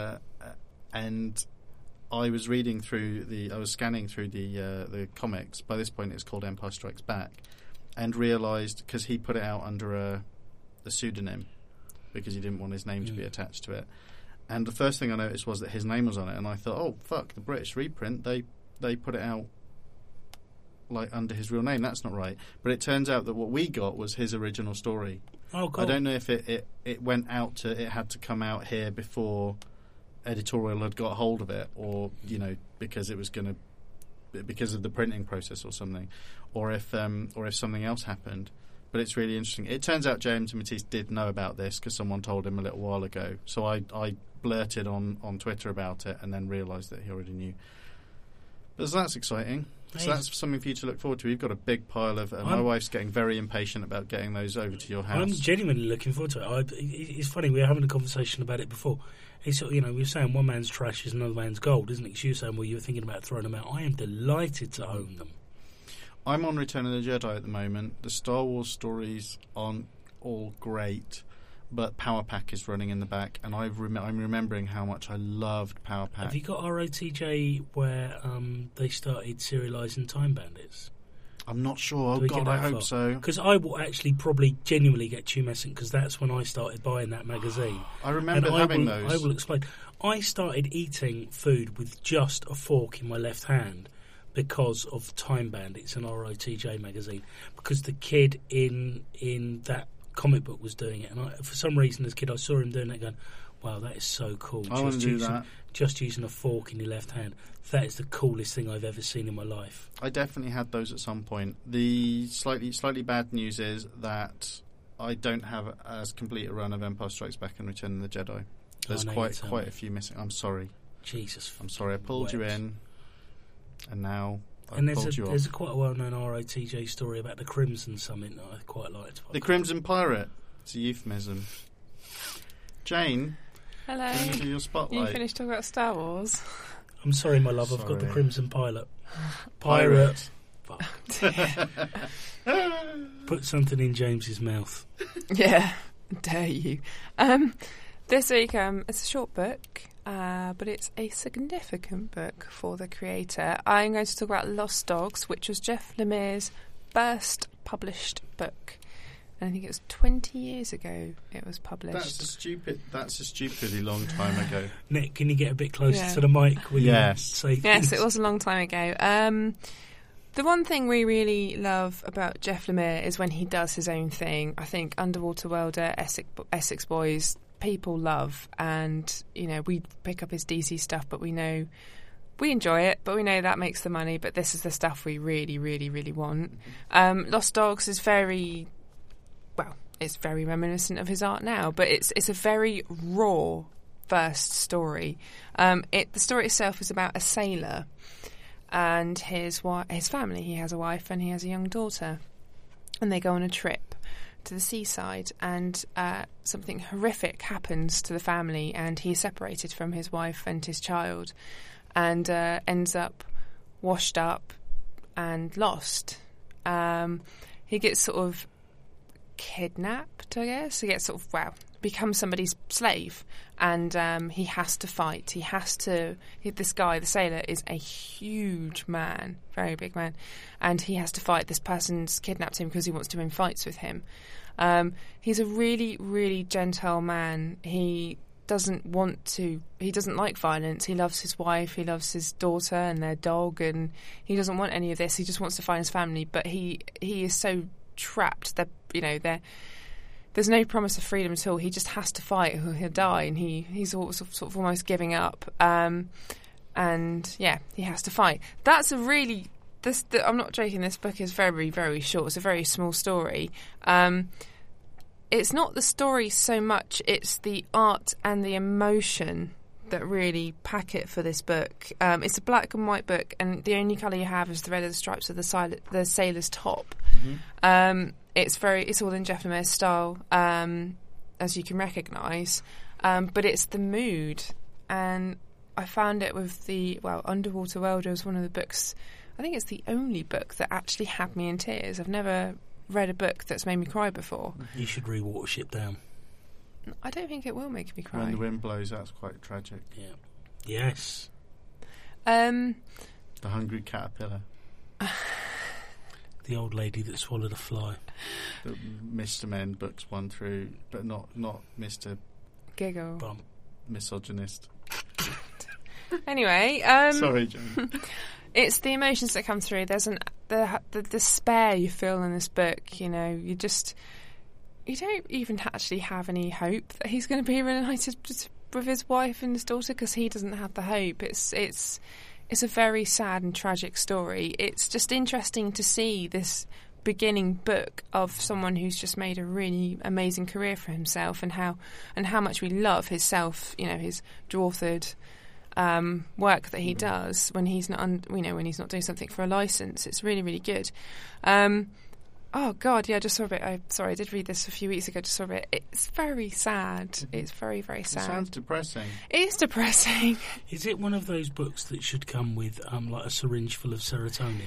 S3: I was scanning through the comics. By this point, it's called Empire Strikes Back, and realised, because he put it out under a pseudonym because he didn't want his name to be attached to it. And the first thing I noticed was that his name was on it, and I thought, oh fuck, the British reprint, they put it out under his real name. That's not right. But it turns out that what we got was his original story.
S2: Oh, cool.
S3: I don't know if it went out it had to come out here before editorial had got hold of it, or because it was because of the printing process or something, or if something else happened. But it's really interesting. It turns out J.M. DeMatteis did know about this because someone told him a little while ago. So I blurted on Twitter about it and then realised that he already knew. But so that's exciting. So that's something for you to look forward to. You've got a big pile of... my wife's getting very impatient about getting those over to your house.
S2: I'm genuinely looking forward to it. It's funny, we were having a conversation about it before. It's, we were saying one man's trash is another man's gold, isn't it? 'Cause you were saying, well, you were thinking about throwing them out. I am delighted to own them.
S3: I'm on Return of the Jedi at the moment. The Star Wars stories aren't all great, but Power Pack is running in the back, and I'm remembering how much I loved Power Pack.
S2: Have you got ROTJ where they started serialising Time Bandits?
S3: I'm not sure. Oh, God, I hope so.
S2: Because I will actually probably genuinely get tumescent, because that's when I started buying that magazine.
S3: I remember having those.
S2: I will explain. I started eating food with just a fork in my left hand because of Time Bandits and ROTJ magazine, because the kid in that comic book was doing it, and for some reason as a kid I saw him doing it going, wow, that is so cool.
S3: I want to do that.
S2: Just using a fork in your left hand. That is the coolest thing I've ever seen in my life.
S3: I definitely had those at some point. The slightly bad news is that I don't have as complete a run of Empire Strikes Back and Return of the Jedi. There's quite a few missing. I'm sorry.
S2: Jesus.
S3: I'm sorry. I pulled you in, and now
S2: there's a quite a well-known ROTJ story about the Crimson Summit that I quite liked.
S3: The Crimson Pirate. It's a euphemism. Jane.
S1: Hello.
S3: Into your spotlight.
S1: You finished talking about Star Wars?
S2: I'm sorry, my love. I've got the Crimson Pirate. Put something in James's mouth.
S1: Yeah, dare you. This week, it's a short book, but it's a significant book for the creator. I'm going to talk about Lost Dogs, which was Jeff Lemire's first published book. And I think it was 20 years ago it was published.
S3: That's a stupidly long time ago.
S2: Nick, can you get a bit closer to the mic?
S1: Yes, it was a long time ago. The one thing we really love about Jeff Lemire is when he does his own thing. I think Underwater Welder, Essex Boys, people love. And, we pick up his DC stuff, but we know... We enjoy it, but we know that makes the money, but this is the stuff we really, really, really want. Lost Dogs is it's very reminiscent of his art now, but it's a very raw first story. The story itself is about a sailor and his family. He has a wife and he has a young daughter, and they go on a trip to the seaside, and something horrific happens to the family, and he's separated from his wife and his child, and ends up washed up and lost. He gets sort of kidnapped, I guess. He gets becomes somebody's slave, and he has to fight. This guy, the sailor, is a huge man, very big man, and he has to fight. This person's kidnapped him because he wants to win fights with him. He's a really, really gentle man. He doesn't like violence. He loves his wife, he loves his daughter and their dog, and he doesn't want any of this. He just wants to find his family, but he is so trapped that there's no promise of freedom at all. He just has to fight or he'll die, and he's sort of almost giving up, and he has to fight. That's a really I'm not joking, this book is very, very short. It's a very small story. It's not the story so much, it's the art and the emotion that really pack it for this book. It's a black and white book, and the only colour you have is the red of the stripes of the sailor's top. Mm-hmm. It's all in Jeff Lemire's style, as you can recognise, but it's the mood, and I found it with Underwater Welder is one of the books. I think it's the only book that actually had me in tears. I've never read a book that's made me cry before.
S2: You should read Watership Down.
S1: I don't think it will make me cry.
S3: When the Wind Blows, that's quite tragic.
S2: Yeah. Yes.
S3: The Hungry Caterpillar.
S2: The old lady that swallowed a fly.
S3: The Mr. Men books 1 through, but not Mr.
S1: Giggle.
S3: Bump. Misogynist.
S1: Anyway,
S3: sorry, Jane.
S1: It's the emotions that come through. There's the despair you feel in this book. You don't even actually have any hope that he's going to be reunited with his wife and his daughter, because he doesn't have the hope. It's a very sad and tragic story. It's just interesting to see this beginning book of someone who's just made a really amazing career for himself, and how much we love his his dwarfed work that he does when he's not when he's not doing something for a license. It's really, really good. Oh God, yeah, just saw a bit. I did read this a few weeks ago. Just saw a bit. It's very sad. It's very, very sad.
S3: It sounds depressing.
S1: It is depressing.
S2: Is it one of those books that should come with like a syringe full of serotonin?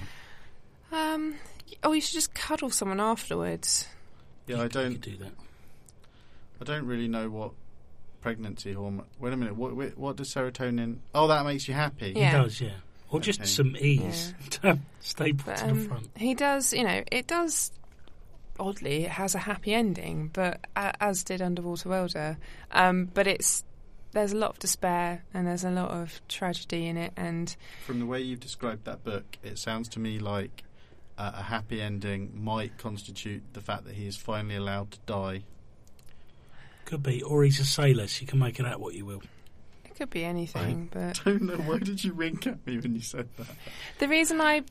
S1: Oh, you should just cuddle someone afterwards.
S3: Yeah,
S2: You
S3: I don't
S2: could do that.
S3: I don't really know what pregnancy hormone. Wait a minute. What does serotonin? Oh, that makes you happy.
S1: Yeah.
S2: It does, yeah. Or just
S3: Okay.
S2: some ease to stay put
S1: But,
S2: to the front.
S1: he does. It does. Oddly, it has a happy ending, but as did Underwater Welder. But there's a lot of despair and there's a lot of tragedy in it, and
S3: From the way you've described that book, it sounds to me like a happy ending might constitute the fact that he is finally allowed to die.
S2: Could be. Or he's a sailor, so you can make it out what you will.
S1: it could be anything. But
S3: I don't know, why did you wink at me when you said that?
S1: the reason I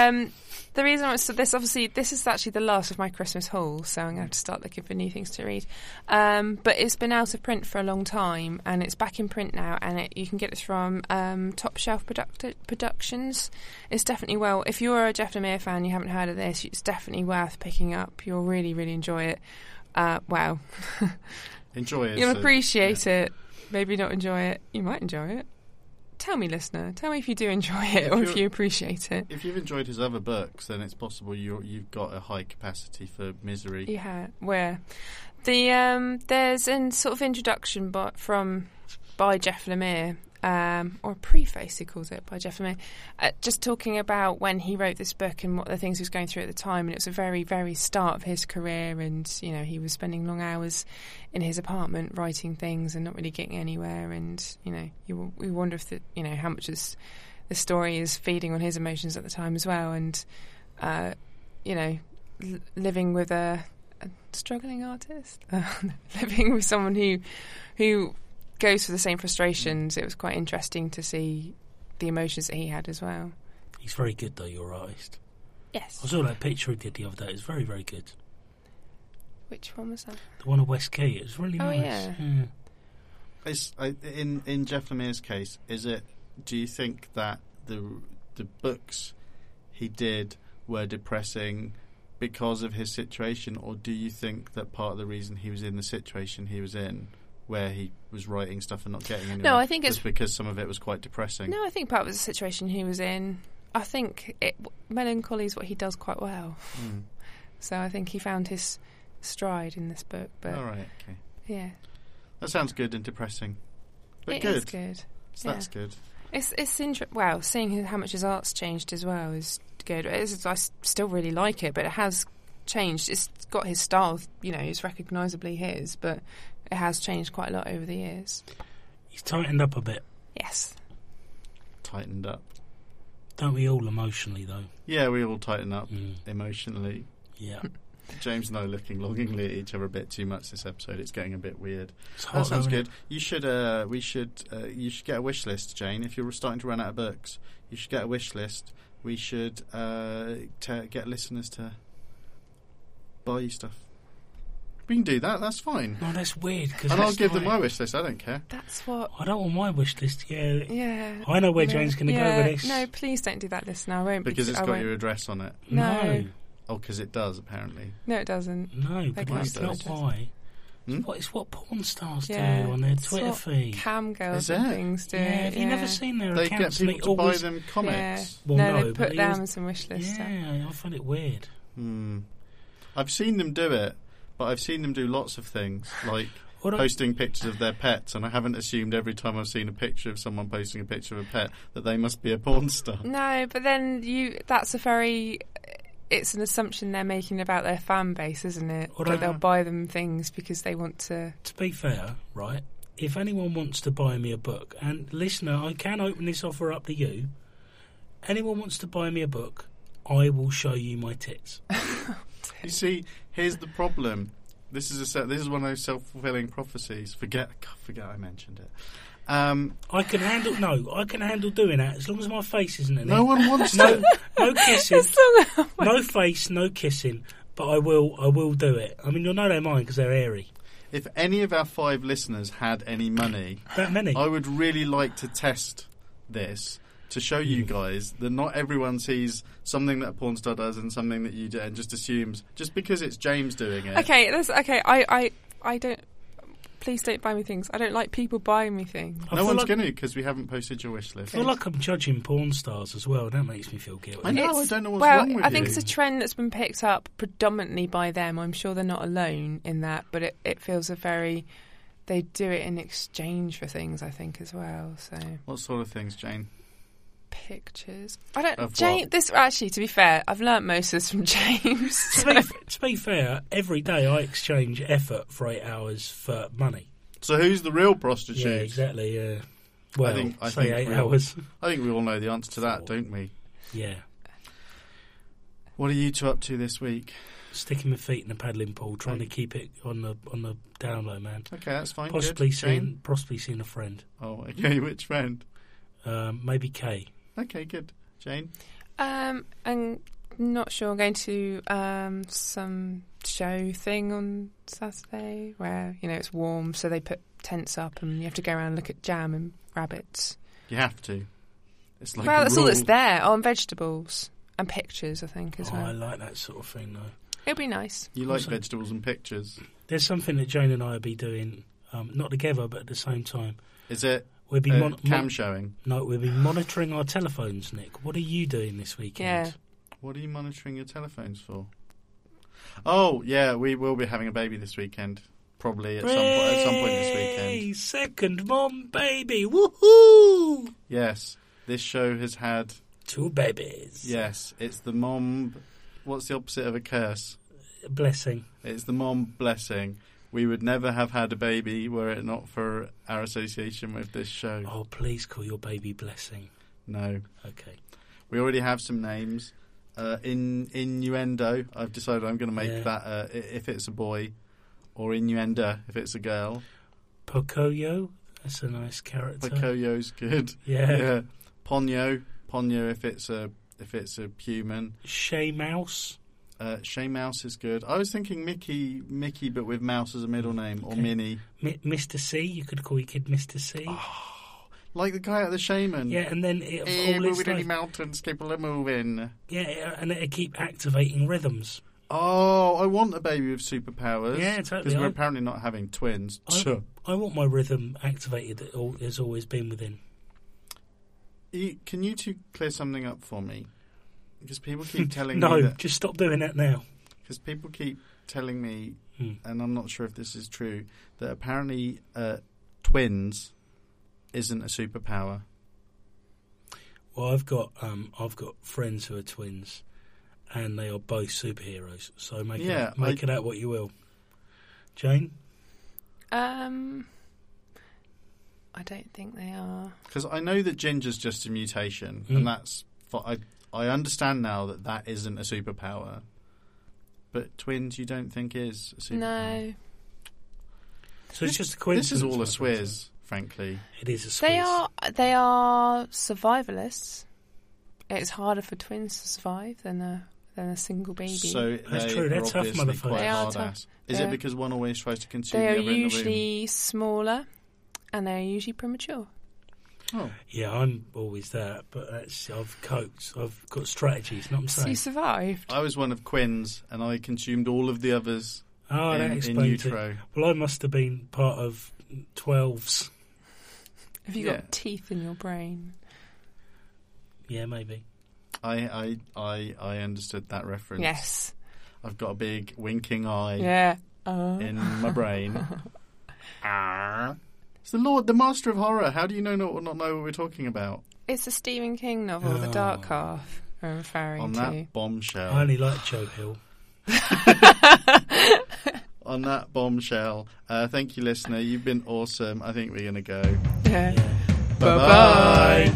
S1: so this is actually the last of my Christmas haul, so I'm going to have to start looking for new things to read. But it's been out of print for a long time, and it's back in print now, and you can get it from Top Shelf Productions. It's definitely, if you're a Jeff Lemire fan, you haven't heard of this, it's definitely worth picking up. You'll really, really enjoy it. Wow.
S3: Enjoy it.
S1: You'll appreciate it. Maybe not enjoy it. You might enjoy it. Tell me, listener. Tell me if you do enjoy it or if you appreciate it.
S3: If you've enjoyed his other books, then it's possible you've got a high capacity for misery.
S1: Yeah, where there's a sort of introduction by Jeff Lemire, or a preface, he calls it, by Jeff Lemire, just talking about when he wrote this book and what the things he was going through at the time. And it was a very, very start of his career, and he was spending long hours in his apartment writing things and not really getting anywhere. And you wonder if how much the story is feeding on his emotions at the time as well. And living with a struggling artist, living with someone who goes through the same frustrations. It was quite interesting to see the emotions that he had as well.
S2: He's very good, though, your artist.
S1: Yes.
S2: I saw that picture he did the other day. It was very, very good.
S1: Which one was that?
S2: The one of West Key. It was really
S1: Oh,
S2: nice.
S1: yeah.
S3: In Jeff Lemire's case, do you think that the books he did were depressing because of his situation, or do you think that part of the reason he was in the situation he was in, where he was writing stuff and not getting anywhere,
S1: No, I think
S3: was
S1: it's
S3: because some of it was quite depressing?
S1: No, I think part of the situation he was in. I think melancholy is what he does quite well.
S3: Mm.
S1: So I think he found his stride in this book. But
S3: All right, okay.
S1: yeah,
S3: That sounds good and depressing. But
S1: it
S3: good.
S1: is good.
S3: So that's good.
S1: It's interesting. Seeing how much his art's changed as well is good. I still really like it, but it has changed. It's got his style. It's recognisably his, but it has changed quite a lot over the years.
S2: He's tightened up a bit.
S1: Yes.
S3: Tightened up.
S2: Don't we all emotionally, though?
S3: Yeah, we all tighten up emotionally.
S2: Yeah.
S3: James and I are looking longingly at each other a bit too much this episode. It's getting a bit weird.
S2: It's
S3: That
S2: hot,
S3: sounds
S2: though,
S3: good.
S2: innit?
S3: You should get a wish list, Jane. If you're starting to run out of books, you should get a wish list. We should get listeners to buy you stuff. We can do that. That's fine.
S2: No, that's weird.
S3: And I'll give them my wish list. I don't care.
S1: That's what.
S2: I don't want my wish list. Yeah.
S1: Yeah.
S2: I know where Jane's going to go with this.
S1: No, please don't do that, listener. I won't.
S3: Because it's
S1: I
S3: got
S1: won't.
S3: your address on it.
S1: No.
S3: Oh, because it does, apparently.
S1: No, it doesn't.
S2: No, but
S1: can't
S2: that's
S3: do
S2: not
S3: it.
S2: why.
S3: Hmm?
S2: It's what porn stars
S1: Yeah.
S2: do on their
S1: It's
S2: Twitter
S1: what
S2: feed.
S1: Cam girls
S3: Is
S1: and
S3: it?
S1: things do.
S2: Yeah, have you never seen their
S3: They get
S2: accounts? and
S3: people to buy them comics.
S1: Yeah.
S2: Well,
S1: no,
S2: no,
S1: they
S2: but
S1: put
S2: he
S1: down
S2: was-
S1: some wish list stuff.
S2: Yeah, I find it weird.
S3: I've seen them do it, but I've seen them do lots of things, like posting pictures of their pets, and I haven't assumed every time I've seen a picture of someone posting a picture of a pet that they must be a porn star.
S1: No, but then it's an assumption they're making about their fan base, isn't it? That they'll buy them things because they want to.
S2: To be fair, right, if anyone wants to buy me a book, and listener, I can open this offer up to you, anyone wants to buy me a book, I will show you my tits.
S3: You see, here's the problem. This is one of those self-fulfilling prophecies. Forget I mentioned it.
S2: I can handle doing that as long as my face isn't in
S3: No
S2: it.
S3: one wants
S2: No,
S3: to.
S2: no kissing, no face, no kissing. But I will do it. I mean, you'll know they're mine because they're airy.
S3: If any of our 5 listeners had any money,
S2: That many.
S3: I would really like to test this to show you guys that not everyone sees something that a porn star does and something that you do and just assumes just because it's James doing it.
S1: Okay, I don't. Please don't buy me things. I don't like people buying me things.
S2: I
S3: No
S2: feel
S3: one's
S2: like-
S3: going to because we haven't posted your wish
S2: I
S3: list.
S2: feel like I'm judging porn stars as well. That makes me feel guilty.
S3: I know,
S1: It's-
S3: I don't know what's
S1: well,
S3: wrong with
S1: I think
S3: you.
S1: it's a trend that's been picked up predominantly by them. I'm sure they're not alone in that, but it feels a very... They do it in exchange for things, I think, as well. So
S3: What sort of things, Jane?
S1: pictures. I don't.
S3: Of
S1: James.
S3: what?
S1: This actually, to be fair, I've learnt most of this from James.
S2: To be fair, every day I exchange effort for 8 hours for money.
S3: So who's the real prostitute?
S2: Yeah, exactly. Yeah. Well,
S3: I
S2: say
S3: think
S2: 8
S3: we-
S2: hours.
S3: I think we all know the answer to that, don't we?
S2: Yeah.
S3: What are you two up to this week?
S2: Sticking my feet in the paddling pool, trying to keep it on the down low, man.
S3: Okay, that's fine.
S2: Possibly
S3: good. Jane?
S2: seeing a friend.
S3: Oh, okay. Which friend?
S2: Maybe Kay.
S3: Okay, good. Jane?
S1: I'm not sure. I'm going to some show thing on Saturday where it's warm, so they put tents up and you have to go around and look at jam and rabbits.
S3: You have to. It's like
S1: Well,
S3: a
S1: that's all
S3: rule.
S1: that's there. Oh, and vegetables and pictures, I think, as well.
S2: I like that sort of thing, though.
S1: It'll be nice.
S3: You like
S2: Also-
S3: vegetables and pictures.
S2: There's something that Jane and I will be doing, not together, but at the same time.
S3: Is it
S2: We'll be
S3: cam showing?
S2: No, we'll be monitoring our telephones, Nick. What are you doing this weekend?
S1: Yeah.
S3: What are you monitoring your telephones for? Oh, yeah, we will be having a baby this weekend. Probably at some point this
S2: Hey,
S3: weekend.
S2: second mom baby, woohoo!
S3: Yes, this show has had...
S2: 2 babies.
S3: Yes, it's the mom... What's the opposite of a curse?
S2: Blessing.
S3: It's the mom blessing. We would never have had a baby were it not for our association with this show.
S2: Oh, please call your baby Blessing.
S3: No.
S2: Okay.
S3: We already have some names. Innuendo, I've decided I'm going to make that if it's a boy, or Innuenda if it's a girl.
S2: Pocoyo, that's a nice character.
S3: Pocoyo's good.
S2: Yeah.
S3: Ponyo if it's a human.
S2: Shay Mouse.
S3: Shay Mouse is good. I was thinking Mickey, but with Mouse as a middle name, or
S2: Okay.
S3: Minnie.
S2: Mr. C, you could call your kid Mr. C.
S3: Like the guy at the Shaman.
S2: Yeah, and then it all
S3: moving
S2: its
S3: any
S2: life,
S3: mountains, people are moving.
S2: and it'll keep activating rhythms.
S3: Oh, I want a baby with superpowers.
S2: Yeah, totally.
S3: Because we're apparently not having twins.
S2: I want my rhythm activated that has always been within.
S3: Can you two clear something up for me? Because people keep telling
S2: No,
S3: me that...
S2: just stop doing that now.
S3: Because people keep telling me, and I'm not sure if this is true, that apparently twins isn't a superpower.
S2: Well, I've got friends who are twins, and they are both superheroes. So make it out what you will. Jane?
S1: I don't think they are.
S3: Because I know that Ginger's just a mutation, and that's... I understand now that isn't a superpower. But twins you don't think is a superpower?
S1: No.
S2: So it's just a coincidence.
S3: This is all a
S2: my friend.
S3: swizz, frankly.
S2: It is a swizz.
S1: They are survivalists. It's harder for twins to survive than a single baby.
S3: So
S2: That's
S3: they
S2: true, they're
S3: are
S2: tough
S3: obviously
S2: motherfuckers.
S3: quite
S1: They are
S3: hard
S1: tough.
S3: ass. Is
S1: Yeah.
S3: it because one always tries to consume
S1: they
S3: the
S1: are
S3: other in the womb?
S1: usually smaller, and they're usually premature.
S3: Oh.
S2: Yeah, I'm always that, but I've coped. I've got strategies, not what I'm
S1: So
S2: saying.
S1: you survived.
S3: I was one of Quinn's, and I consumed all of the others
S2: Oh, that
S3: in
S2: explains it.
S3: utero.
S2: Well, I must have been part of 12s.
S1: Have you
S3: Yeah.
S1: got teeth in your brain?
S2: Yeah, maybe.
S3: I understood that reference.
S1: Yes.
S3: I've got a big winking eye
S1: Yeah.
S3: in my brain. It's the Master of Horror. How do you not know what we're talking about?
S1: It's a Stephen King novel, The Dark Half, I'm referring
S3: On
S1: to.
S3: that bombshell.
S2: I only like Joe Hill.
S3: On that bombshell. Thank you, listener. You've been awesome. I think we're going to go.
S1: Yeah.
S2: Yeah.
S3: Bye-bye.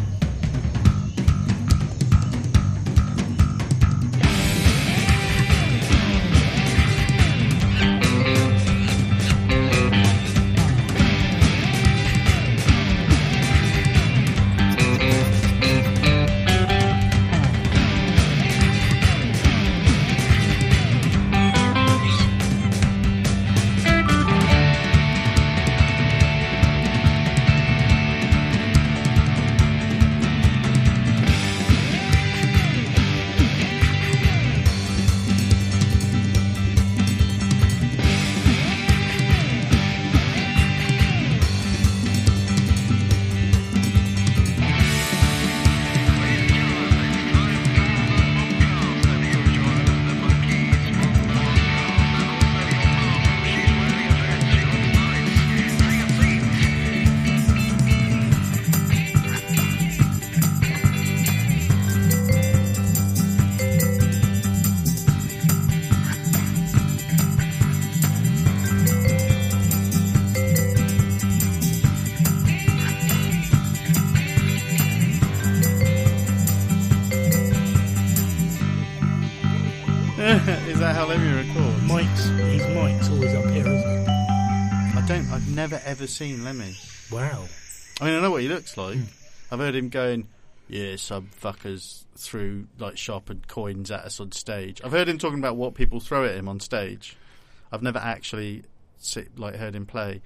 S3: how Lemmy records.
S2: His mic's always up here, isn't it?
S3: I've never ever seen Lemmy.
S2: Wow.
S3: I mean, I know what he looks like. I've heard him going, yeah, some fuckers threw like sharpened coins at us on stage. I've heard him talking about what people throw at him on stage. I've never actually heard him play.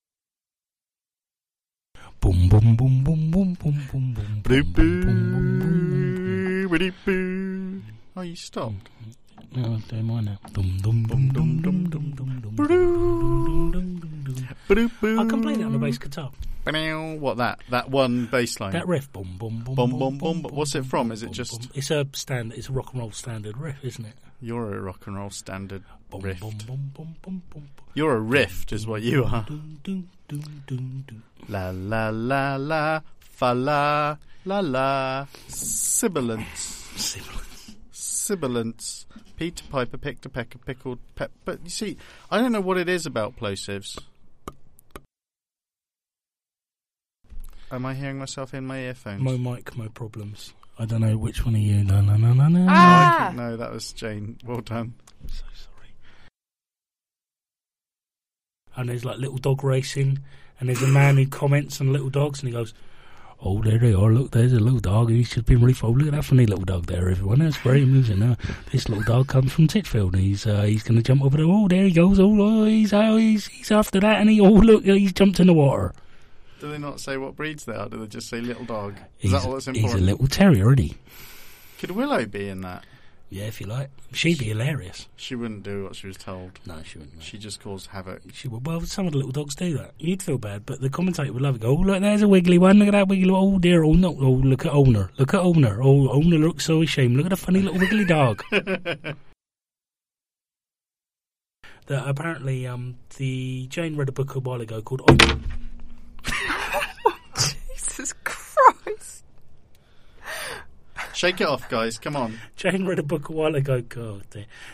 S2: Boom boom boom boom boom boom boom boom
S3: boom. Oh, you stopped.
S2: No, I'm doing mine now. Dum dum dum dum dum dum dum dum. I can play that on the bass guitar.
S3: What that one bass line?
S2: That riff. Boom boom boom
S3: boom boom boom. What's it from? Is it just?
S2: It's a standard. It's a rock and roll standard riff, isn't it?
S3: You're a rock and roll standard riff.
S2: Boom.
S3: You're a rift, is what you are. La la la la, fa la la la. Sibilance. Peter Piper picked a peck of pickled pep. But you see, I don't know what it is about plosives. Am I hearing myself in my earphones?
S2: Mo mic, mo problems. I don't know which one are you. No.
S1: Ah!
S3: No, that was Jane. Well done.
S2: I'm so sorry. And there's like little dog racing, and there's a man who comments on little dogs, and he goes, "Oh, there they are. Look, there's a little dog. He's just been reformed. Look at that funny little dog there, everyone. That's very amusing. This little dog comes from Titchfield. And he's going to jump over there. Oh, there he goes. Oh, he's after that, and look, he's jumped in the water."
S3: Do they not say what breeds they are? Do they just say little dog? Is that all that's important?
S2: He's a little terrier, isn't he?
S3: Could Willow be in that?
S2: Yeah, if you like. She'd be hilarious.
S3: She wouldn't do what she was told.
S2: No, she wouldn't. No.
S3: She just caused havoc.
S2: She would. Well, some of the little dogs do that. You'd feel bad, but the commentator would love it. Go, oh, look, there's a wiggly one. Look at that wiggly. Oh, dear. Oh, no. Oh, look at Owner. Look at Owner. Oh, Owner looks so ashamed. Look at the funny little wiggly dog. Apparently, the Jane read a book a while ago called Owner.
S1: Jesus Christ.
S3: Shake it off, guys. Come on.
S2: Jane read a book a while ago. God, dear.